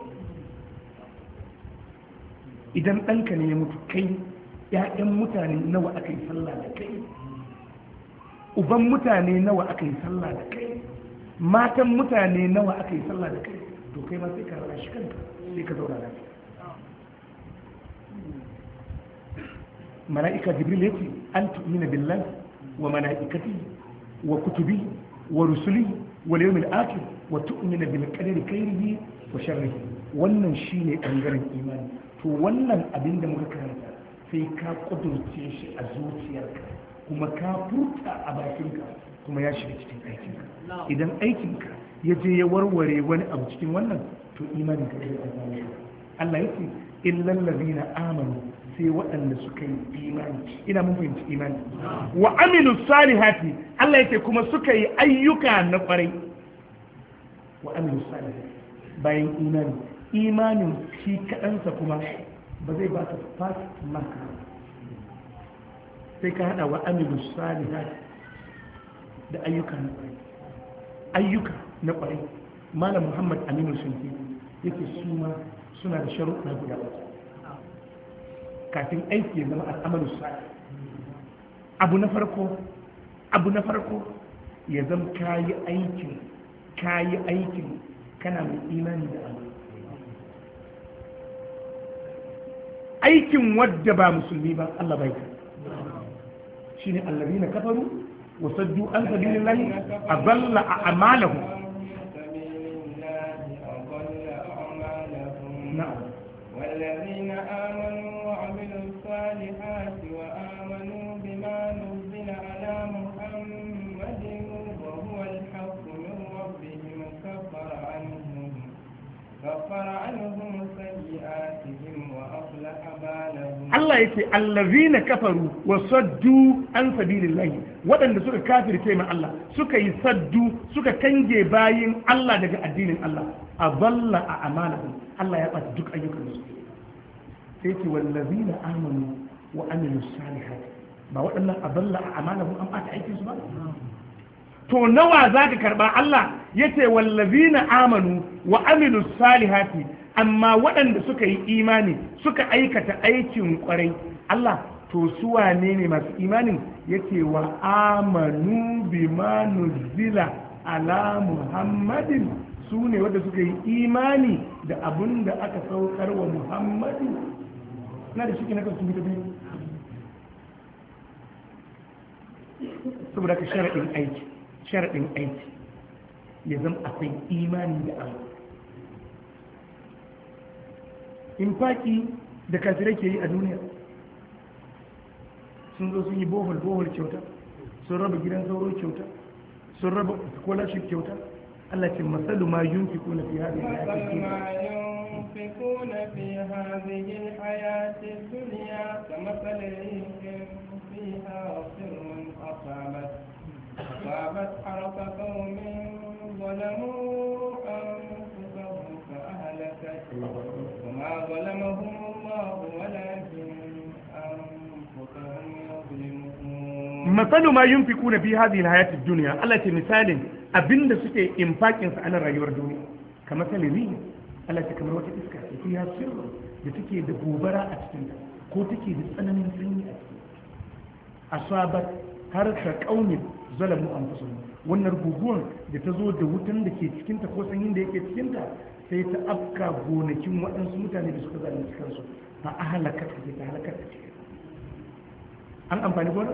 idan ɗanka ne ya mutu kai ‘ya'yan mutane nawa aka yi sallah da kai uban mutane nawa aka yi sallah da kai matan mutane nawa aka yi sallah da kai to kai ma sai ka rana shi kanka sai ka zauna lafiya mala'ika jibril ya ce an tu'mina billahi wa mala'ikatihi wa kutubihi wa rusulihi wal yawmil akhir wa tu'mina bil qadari khairihi wa sharrihi wannan shine bangaren imani to wannan abin da muka karanta sai ka kudurce shi a zuciyarka kuma ka furta a bakinka kuma ya shiga cikin aikinka idan aikinka ya je ya warware wani abu cikin wannan to imanin ka zai amfani Allah yake illal ladina amanu sai waɗanda suka yi imani ina mun fahimci imani wa amilu salihati Allah yake kuma suka yi ayyuka na kwarai wa amilu salihati bayan imanin shi kaɗansa kuma ba zai ba ka fast mark sai ka hada wa amilu salihat da ayyuka na kwarai malam muhammad aminu sunki yake suna da sharuɗa guda uku kafin aiki ya zama al'amalu salih. abu na farko ya zama kayi aikin kana mai imani da Allah. Aikin wadda ba musulmi ba Allah bai ka shine allazina kafaru wa saddu an sabilillahi adalla a'malahum. نعم والذين آمنوا وعملوا الصالحات وآمنوا بما نزل على محمد وهو الحق من ربهم كفر عنهم سيئاتهم وأصلح بالهم. الله يقول الذين كفروا وصدوا عن سبيل الله waɗanda suka kafirce ma Allah suka yi saddu suka kange bayin Allah daga addinin Allah azalla a amanahum Allah ya ɓata duk ayyukansu sai ce wallazina amanu wa amilu salihat ba waɗannan azalla a amanahum an ɓata aikinsu ba to nawa za ka karɓa Allah ya ce wallazina amanu wa amilu salihati amma waɗanda suka yi imani suka aikata aikin ƙwarai Allah to su wane ne masu imanin yake wa amanu bima nuzila ala muhammadin su ne wadda suka yi imani da abin da aka saukar wa muhammadu na da shi na kan sun biyu saboda ka sharaɗin aiki ya zama akwai imani da Allah in faƙi da kafirai ke yi a duniya sun zo sun yi bohol kyauta sun raba gidan sauro kyauta sun raba scholarship kyauta Allah ce masalu ma yunfikuna fi hadhihi al-hayati ad-dunya kamathali rihin fiha sirrun asabat harfa qaumin ظلموا أنفسهم فأهلكت وما ظلمهم الله ولكن أنفسهم يظلمون. مثل ما ينفقون في هذه الحياة الدنيا التي مثال abinda suke infakin sa ana rayuwar duniya kamar salimi Allah ta kamar wata iska ce ya sirru da take da gobara a cikin ta ko take da tsananin sanyi a cikin asabat har ka kaunin zalamu anfusuhum wannan guguwar da ta zo da wutan da ke cikin ta ko sanyin da yake cikin ta sai ta afka gonakin waɗansu mutane da suka zalunci kansu fa ahlaka ta halaka ta ce an amfani gona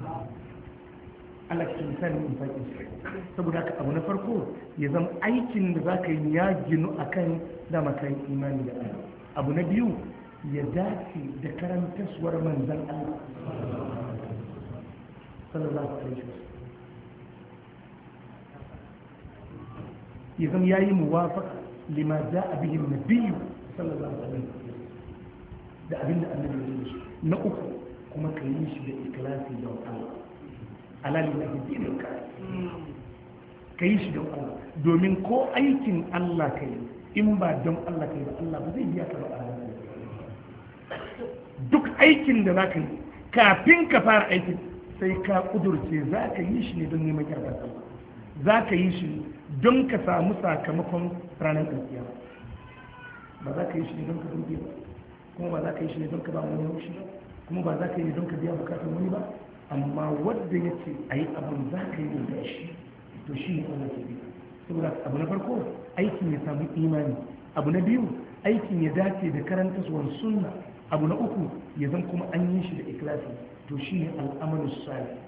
Allah ke misalin infakin sai saboda haka abu na farko ya zama aikin da za ka yi ya ginu a kan dama kayan imani da Allah abu na biyu ya dace da karantaswar manzan Allah sallallahu alaihi wasallam ya zama yayi muwafaqa lima ja'a bihi an-nabiy sallallahu alaihi wasallam da abinda annabi ya yi na uku kuma ka yi shi da ikhlasi da Allah alali na hidinin ka yi shi don Allah domin ko aikin Allah ka yi in ba don Allah ka yi ba Allah ba zai biya ka ba duk aikin da za ka yi kafin ka fara aikin sai ka kudurce za ka yi shi ne don neman yarda Allah za ka yi shi don ka samu sakamakon ranar ƙarfiya ba za ka yi shi ne don ka dubiya ba kuma ba za ka yi shi ne don ka ba wani haushi ba kuma ba za ka yi ne don ka biya bukatar wani ba amma wadda ya ce a yi abin za ka yi da shi to shi ne Allah ke biya saboda abu na farko aikin ya samu imani abu na biyu aikin ya dace da karantaswar sunna abu na uku ya zan kuma an yi shi da ikhlasi to shi ne al'amalu salih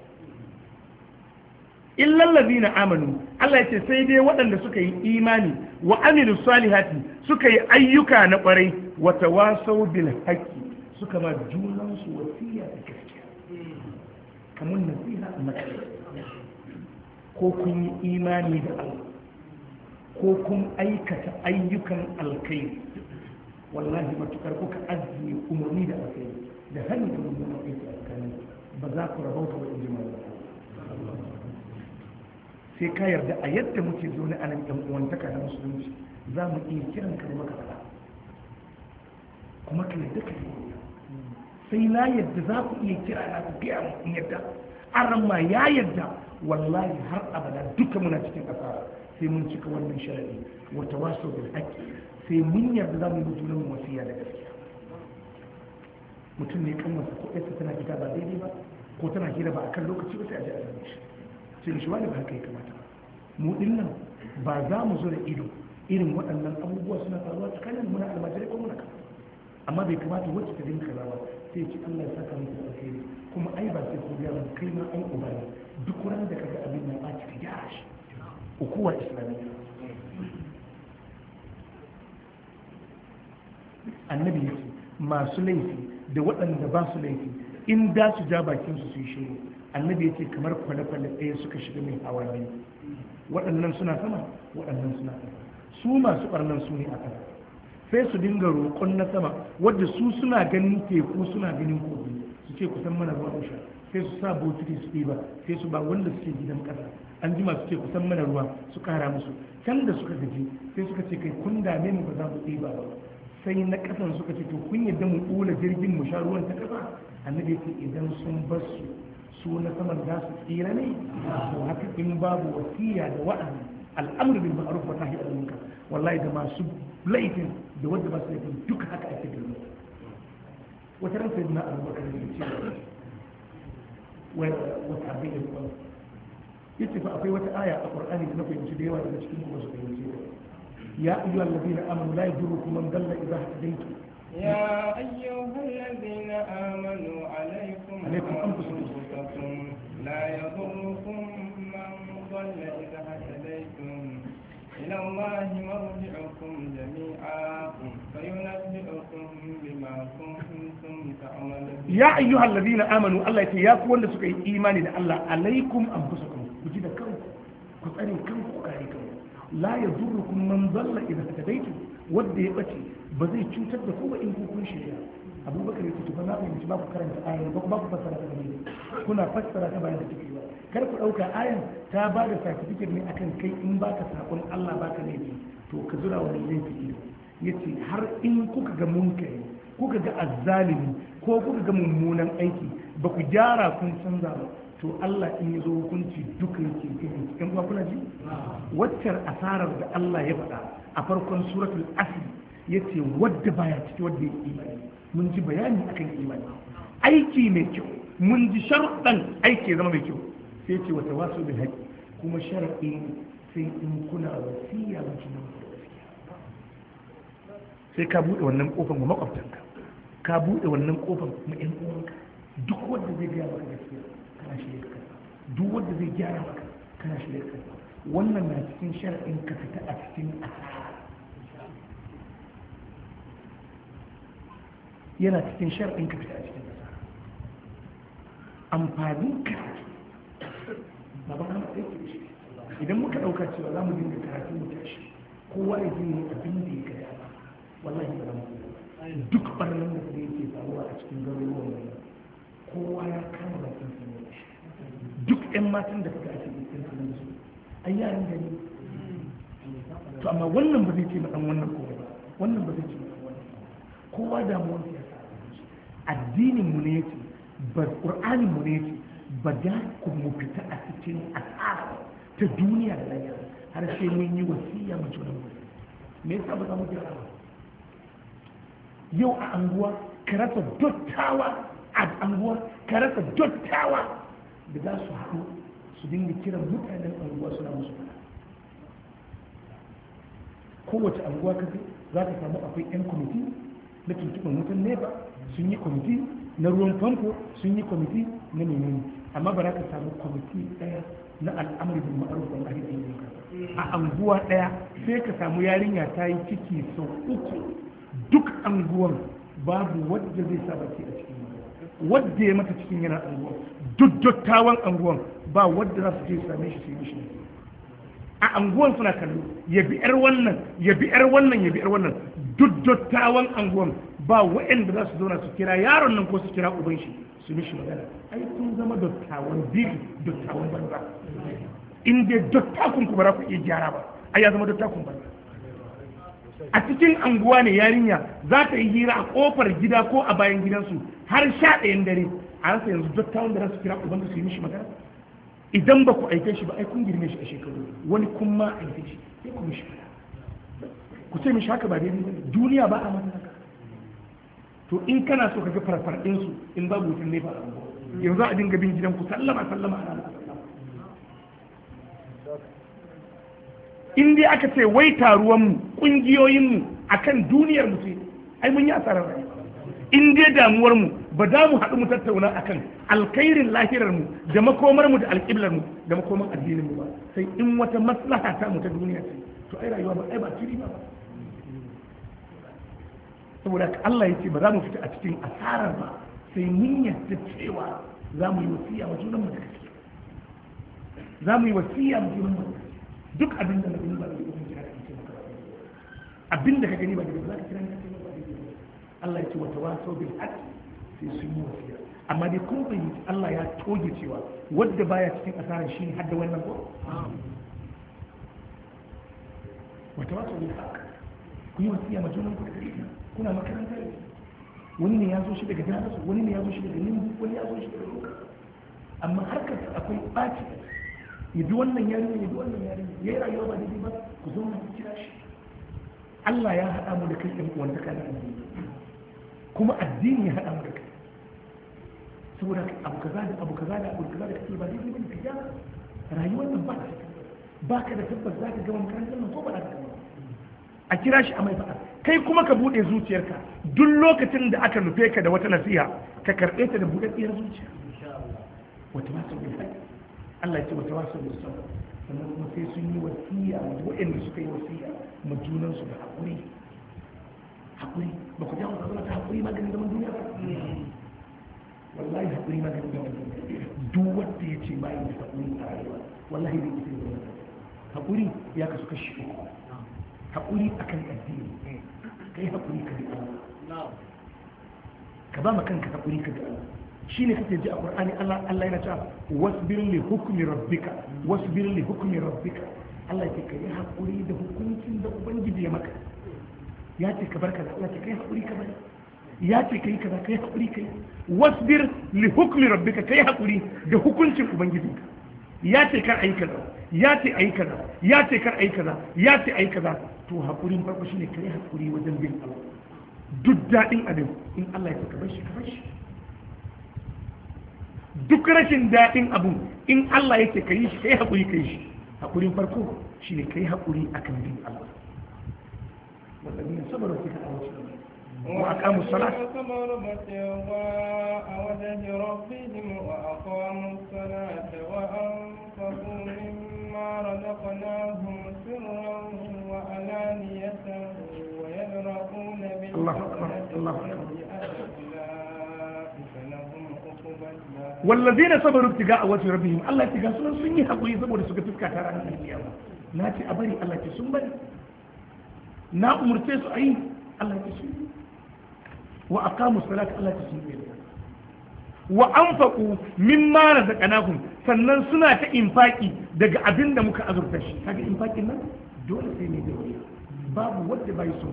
illal ladina amanu Allah yace sai dai waɗanda suka yi imani wa amilu salihati suka yi ayyuka na ƙwarai wa tawasaw bil haqqi suka ma junan su wasiya da gaskiya kamar nasiha maka ko kun yi imani da Allah ko kun aikata ayyukan alkai wallahi matukar kuka ajiye umarni da alkai da hannun da mummunan aiki alkai ba za ku rabauta wa injima ba sai ka yarda a yadda muke zaune a nan yan uwantaka da musulunci za mu iya kiran ka maka fada kuma ka yadda ka yi sai na yadda za ku iya kira na ku gaya mu in yadda aran ma ya yadda wallahi har abada duka muna cikin asara sai mun cika wannan sharadi wa tawasau bil haqqi sai mun yarda za mu yi junan wasiya da gaskiya mutum ne kan masa ko ƴarsa tana fita ba daidai ba ko tana hira ba akan lokaci ba sai a ji a zame shi sai shi wani ba haka ya kamata mu din nan ba za mu zo da ido irin waɗannan abubuwa suna faruwa tsakanin muna almajirai ko muna kafa amma bai kamata wacce ta dinka kaza ba sai ce Allah ya saka muku alheri kuma ai ba sai ku ga ba kai ma ai uba ne duk ran da kaga abin nan ba ki gyara shi ukuwa islamiyya annabi yake masu laifi da waɗanda ba su laifi in da su ja bakin su yi shiru annabi yake kamar kwale-kwale ɗaya suka shiga mai hawa biyu waɗannan suna sama waɗannan suna sama su masu ɓarnan su ne a ƙasa sai su dinga roƙon na sama wadda su suna ganin teku suna ganin kogi su ce kusan mana ruwa sha sai su sa botiki su ɗiba sai su ba wanda suke gidan ƙasa an jima su ce kusan mana ruwa su ƙara musu can da suka gaji sai suka ce kai kun dame mu ba za mu ɗiba ba sai na ƙasan suka ce to kun yadda mu ƙula jirgin mu sha ruwan ta ƙasa annabi ce idan sun bar su na saman za su tsira ne to haka in babu wasiya da wa'azi al'amru bil ma'ruf wa nahyi anil munkar wallahi da masu laifin da wanda ba su laifin duka haka ake gani wata ran sai na abubakar ne ce wata abin da kuma yace fa akwai wata aya a qur'ani da na fahimci da yawa daga cikin ku ba su fahimci ba ya ayyuhal ladina amanu la yadurukum man dalla idha hadaytum يا أيها الذين آمنوا عليكم أنفسكم لا يضركم من ضل إذا هتديتم إلى الله مرجعكم جميعا فينبئكم بما كنتم تعملون يا أيها الذين آمنوا الله يتياكم ولا سكي إيماني الله عليكم أنفسكم وجد كم كتاري كم كاري كم لا يضركم من ضل إذا هتديتم wadda ya bace ba zai cutar da kowa in kun shirya abubakar ya ce na fahimci ba ku karanta ayan ba ku fassara ta ne kuna fassara ta bayan da take ba kar ku dauka ayan ta ba da certificate ne akan kai in baka sakon Allah baka laifi to ka zura wani laifi ido yace har in kuka ga munkari kuka ga azzalimi ko kuka ga mummunan aiki ba ku gyara kun canza ba to Allah in ya zo hukunci duka yake cikin yan uwa kuna ji waccar asarar da Allah ya faɗa a farkon suratul asr yace wadda baya ciki wadda ya imani mun ji bayani akan imani aiki mai kyau mun ji sharuɗan aiki zama mai kyau sai ce wata wasu bil haqqi kuma shar'i sai in kuna wasiya ga kina sai ka bude wannan kofar ga makwabtanka ka bude wannan kofar ma ƴan uwanka duk wanda zai ga maka gaskiya kana shirye ka duk wanda zai gyara maka kana shirye ka wannan na cikin shar'in ka fita a cikin asara yana cikin shar'in ka fita a cikin asara amfanin karatu baban hana aiki da shi idan muka ɗauka cewa za mu dinga karatu mu tashi kowa ya yi abin da ya gaya ba wallahi ba mu duk ɓarnan da yake faruwa a cikin garuruwan nan kowa ya kama bakin sa ne duk ƴan matan da kaga ake cikin sanin su ai yaran gani to amma wannan ba zai ce dan wannan kowa ba wannan ba zai ce wannan kowa damuwar ya sa addinin mu ne yake ba qur'anin mu ne yake ba da ku mu fita a cikin asara ta duniya da lahira har sai mun yi wasiya mu juna mu me yasa ba za mu jira ba yau a anguwa ka rasa dottawa a anguwa ka rasa dottawa da za su haɗu su dinga kiran mutanen anguwa suna musu fada kowace anguwa ka za ka samu akwai 'yan kwamiti na tuntuɓar mutan nefa sun yi kwamiti na ruwan famfo sun yi kwamiti na menene amma ba za ka samu kwamiti ɗaya na al'amari bin ma'aruf wal nahy anil munkar a anguwa ɗaya sai ka samu yarinya ta yi ciki sau 3 duk anguwan babu wadda zai sa baki a cikin wadda ya mata cikin yana anguwan duk dattawan anguwan ba wadda za su je same shi su yi shi a anguwan suna kallo ya bi yar wannan ya bi yar wannan ya bi yar wannan duk dattawan anguwan ba waɗanda za su zauna su kira yaron nan ko su kira uban shi su mishi magana ai kun zama dattawan biri dattawan banza in dai dattakun ku ba za ku iya gyara ba ai ya zama dattakun banza a cikin anguwa ne yarinya za ta yi hira a kofar gida ko a bayan gidansu har 11 dare a rasa yanzu dattawan da za su kira uban su yi mishi magana idan ba ku aike shi ba ai kun girme shi a shekaru wani kun ma aike shi sai ku mishi ku ce mishi haka ba daidai ba duniya ba a mata haka to in kana so ka ga farfarɗin su in babu wutan nefa a anguwa yanzu a dinga bin gidan ku sallama sallama a ranar in dai aka ce wai taruwanmu ƙungiyoyinmu a kan duniyar mu ce ai mun yi asarar rai in dai damuwarmu ba za mu haɗu mu tattauna a kan alkhairin lahirarmu da makomarmu da alƙiblarmu da makomar addininmu ba sai in wata maslaha ta mu ta duniya ce to ai rayuwa ba ai ba ci riba ba saboda Allah ya ce ba za mu fita a cikin asarar ba sai mun yadda cewa za mu yi wasiya wa junanmu da gaske za mu yi wasiya wa junanmu da gaske duk abin da na gani ba da yi kira da ce maka abin da ka gani ba da za ka kira da ce maka Allah ya ce wata waso bil haqq sai sun yi wasiya amma dai kun fahimci Allah ya toge cewa wanda baya cikin asarar shi ne hadda wannan ko wata waso bil haqq ku yi wasiya ma junan ku da gaske kuna makaranta ne wani ne ya zo shi daga jihar wani ne ya zo shi daga nimbu wani ya zo shi daga lokaci amma harkar akwai ɓaci ya bi wannan yarinya ya bi wannan yarinya ya yi rayuwa ba daidai ba ku zo ku kira shi Allah ya haɗa mu da kai ɗan uwan ta kana addini kuma addini ya haɗa mu da kai saboda abu kaza da abu kaza da abu kaza da kake ba daidai ba ne ka gyara rayuwar nan ba ka da tabbas za ka gama makarantar nan ko ba za ka gama a kira shi a mai faɗa kai kuma ka buɗe zuciyarka duk lokacin da aka nufe ka da wata nasiha ka karɓe ta da buɗaɗɗiyar zuciya wata masu bai haɗi Allah ya ce wata wasu da sau sannan kuma sai sun yi wasiya waɗanda suka yi wasiya ma junansu da haƙuri haƙuri ba ku jawo kasuwa ta haƙuri maganin zaman duniya ba wallahi haƙuri maganin zaman duniya duk wanda ya ce bayan da haƙuri a rayuwa wallahi bai isa yi haƙuri ya kasu kashi uku haƙuri akan addini kai haƙuri ka bi Allah ka ba ma kanka haƙuri ka bi Allah shi ne kake ji a Qur'ani Allah yana cewa wasbir li hukmi rabbika wasbir li hukmi rabbika Allah ya ce kai haƙuri da hukuncin da ubangiji ya maka ya ce ka barka da Allah ce kai haƙuri ka bari ya ce kai kaza kai haƙuri kai wasbir li hukmi rabbika kai haƙuri da hukuncin ubangijinka ya ce kar ayi kaza ya ce ayi kaza ya ce kar ayi kaza ya ce ayi kaza to haƙurin farko shine kai haƙuri wajen bin Allah duk daɗin abin in Allah ya ce ka bar shi ka bar shi duk rashin daɗin abu in Allah ya ce ka yi shi kai haƙuri ka yi shi haƙurin farko shi ne ka yi haƙuri a kan bin Allah wadannan sabar wasu ka ɗawo shi wa aqamu salat Allahu akbar Allahu akbar wallazina sabaru ibtiga'a wajhi rabbihim Allah ya tiga sunan sun yi hakuri saboda suka fuska ta ranar kiyama na ce a bari Allah ce sun bari na umurce su ayi Allah ce sun wa aqamu salata Allah ce sun yi wa anfaqu mimma razaqnahum sannan suna ta infaki daga abin da muka azurta shi kaga infakin nan dole sai ne da wani babu wanda bai so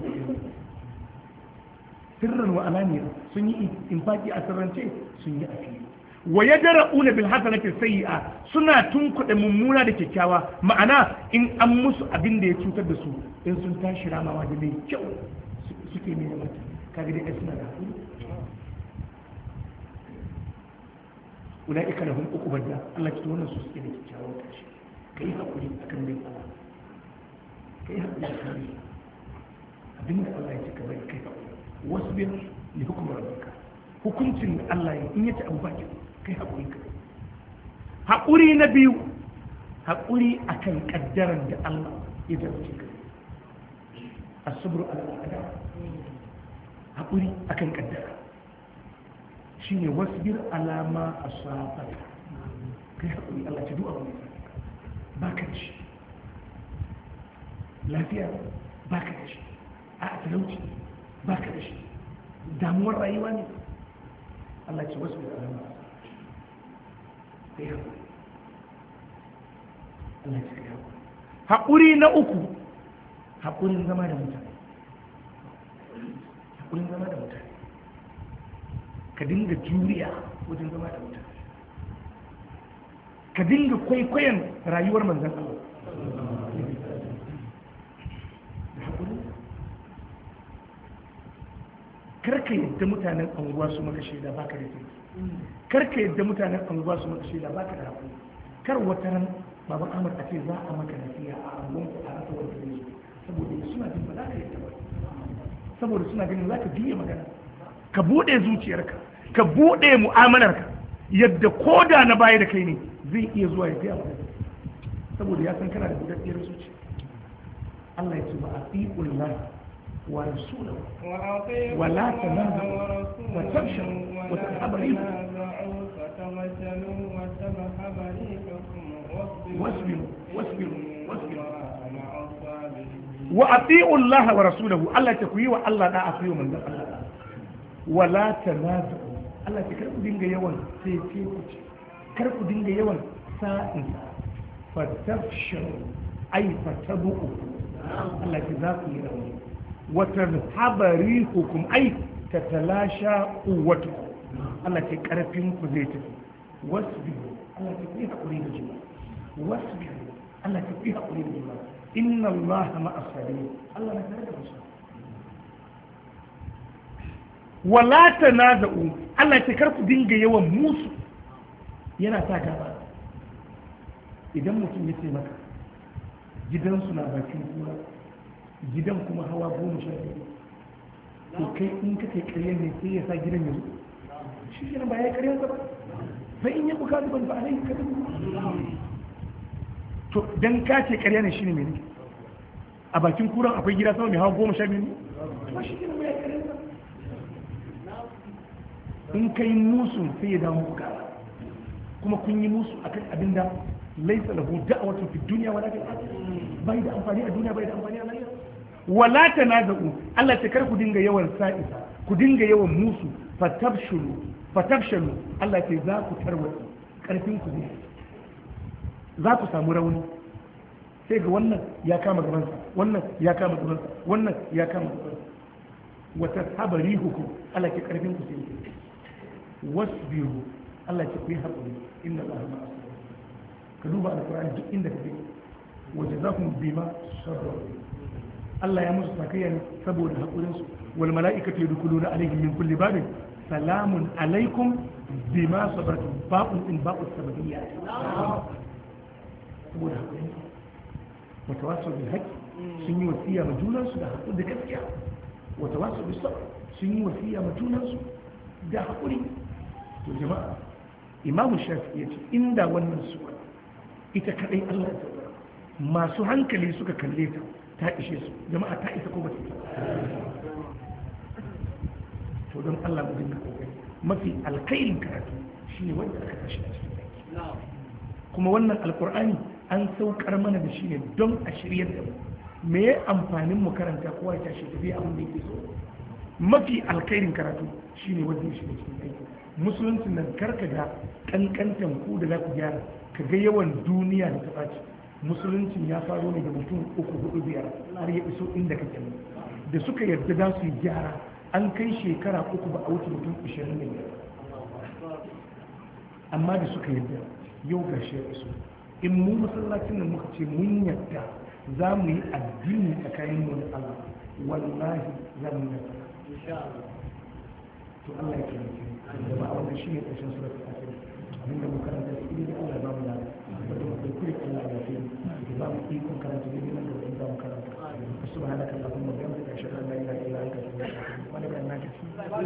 sirran wa alaniya sun yi infaki a sirrance sun yi a fili wa yadra'una bil hasanati sayyi'a suna tunkuɗe mummuna da kyakkyawa ma'ana in an musu abin da ya cutar da su in sun tashi ramawa da mai kyau suke ne da mata kaga dai suna da hakuri ulaika lahum uqubad dar Allah ya ce wannan su suke da kyakkyawan tashi kai hakuri akan bin Allah kai hakuri akan abin da Allah ya ce ka bari kai hakuri wasbir li hukmi rabbika hukuncin da Allah ya in yace abu baki kai haƙuri ka haƙuri na biyu haƙuri akan ƙaddarar da Allah ya zarce ka asubru al-qadar haƙuri akan ƙaddara shine wasbir ala ma asabaka kai haƙuri Allah ya du'a ba ka ci lafiya ba ka ci a talauci ba ka ci damuwar rayuwa ne Allah ya ce wasbir ala ma haƙuri na uku haƙurin zama da mutane ka dinga juriya wajen zama da mutane, ka dinga kwaikwayon rayuwar manzon Allah da haƙuri. Karka yadda mutanen anguwa su maka shaida baka da kirki, karka yadda mutanen anguwa su maka shaida baka da haƙuri. Kar wata ran baban Ahmad a ce za a maka nasiha a anguwan ku a rasa wanda zai saboda suna jin ba za ka yadda ba, saboda suna ganin za ka biye magana. Ka buɗe zuciyarka, ka buɗe mu'amalarka yadda koda na baya da kai ne zai iya zuwa ya gaya maka, saboda ya san kana da buɗaɗɗiyar zuciya. Allah ya ce ba a fi'ullah wa rasulahu wa la tanazu wa tabsharu wa tadhabaru wasbiru wa ati'u Allah wa rasulahu. Allah ta kuyi wa Allah da afiyu manzon Allah. Wala tanazu, Allah ta kar ku dinga yawan sai ce ku ce, kar ku dinga yawan sa'in fatafsharu ay fatabu. Allah ta za ku yi rauni. Wa tadhabari hukum ay tatalasha quwwatukum. Allah ta karfin ku zai tafi. Wasbiru, Allah ta kuyi hakuri da juna. Wasbiru, Allah ta kuyi hakuri da juna. Inna Allah ma'as sabirin. Allah na tare da musu. Wala tanaza'u, Allah ce kar ku dinga yawan musu, yana sa gaba. Idan mutum ya ce maka gidansu na bakin kura, gidan kuma hawa 12, to kai in ka kai ƙaryar ne sai ya sa gidan ya zo, shi kenan ba ya ƙaryar ba, sai in ya bukatu ban ba a rai kadin. To dan ka ce ƙarya ne shine mene? A bakin kuran akwai gida sama mai hawa 12 ne? Ba shi kenan ba ya ƙaryar ba. In kai musu sai ya damu ka, kuma kun yi musu akan abin da laisa lahu da'watu fi dunya wala fil akhirah, bai da amfani a duniya bai da amfani a lahira. Wala tanazu, Allah ta kar ku dinga yawan sa'isa, ku dinga yawan musu, fatabshalu, Allah ce za ku tarwata, karfin ku ne, za ku samu rauni. Sai ga wannan ya kama gabansa, wannan ya kama gabansa, wannan ya kama gabansa. Wata sabari hukum, Allah ce karfin ku sai wasbiru, Allah ce ku yi haƙuri, inna Allah ma'a sabir. Ka duba alƙur'ani duk inda kake, wa jazakum bima sabaru. Allah ya musu sakayya ne saboda haƙurin su. Wal mala'ikatu yadkhuluna alaihim min kulli babin salamun alaikum bima sabartum. Ba'un in ba'u sababiyya. Saboda haƙurin su. Wa tawassaw bil haqqi, sun yi wasiya ma junansu da haƙuri da gaskiya. Wa tawassaw bis sabr, sun yi wasiya ma junansu da haƙuri. To jama'a, Imam Shafi'i ya ce inda wannan sura ita kadai Allah ya tsara, masu hankali suka kalle ta ta ishe su. Jama'a ta isa ko ba ta isa? To don Allah mu dinga kokari. Mafi alkhairin karatu shine wanda aka tashi a cikin aiki. Kuma wannan alqur'ani an saukar mana da shi ne don a shiryar da mu. Me ya amfanin mu karanta kowa ya tashi tafi abin da yake so? Mafi alkhairin karatu shine wanda ya shiga cikin aiki. Musulunci nan karka ga kankantan ku da za ku gyara, ka ga yawan duniya da ta ɓaci. Musuluncin ya faro ne da mutum 3, 4, 5 har ya iso inda kake nan. Da suka yarda za su yi gyara, an kai shekara 3 ba a wuce mutum 20 ne. Amma da suka yarda yau ga shi ya iso. In mu masallacin nan muka ce mun yarda za mu yi addini tsakanin mu da Allah, wallahi za mu yarda. To Allah ya kiyaye. Da ba wannan shine ƙarshen suratul Fatiha. Abinda mu karanta shi ne Allah ba mu da wanda mu kuri Allah ya fi ba mu iko karanta ne nan da za mu karanta. Subhanaka Allahumma wa bihamdika ashhadu an la ilaha illa anta astaghfiruka wa atubu ilaik.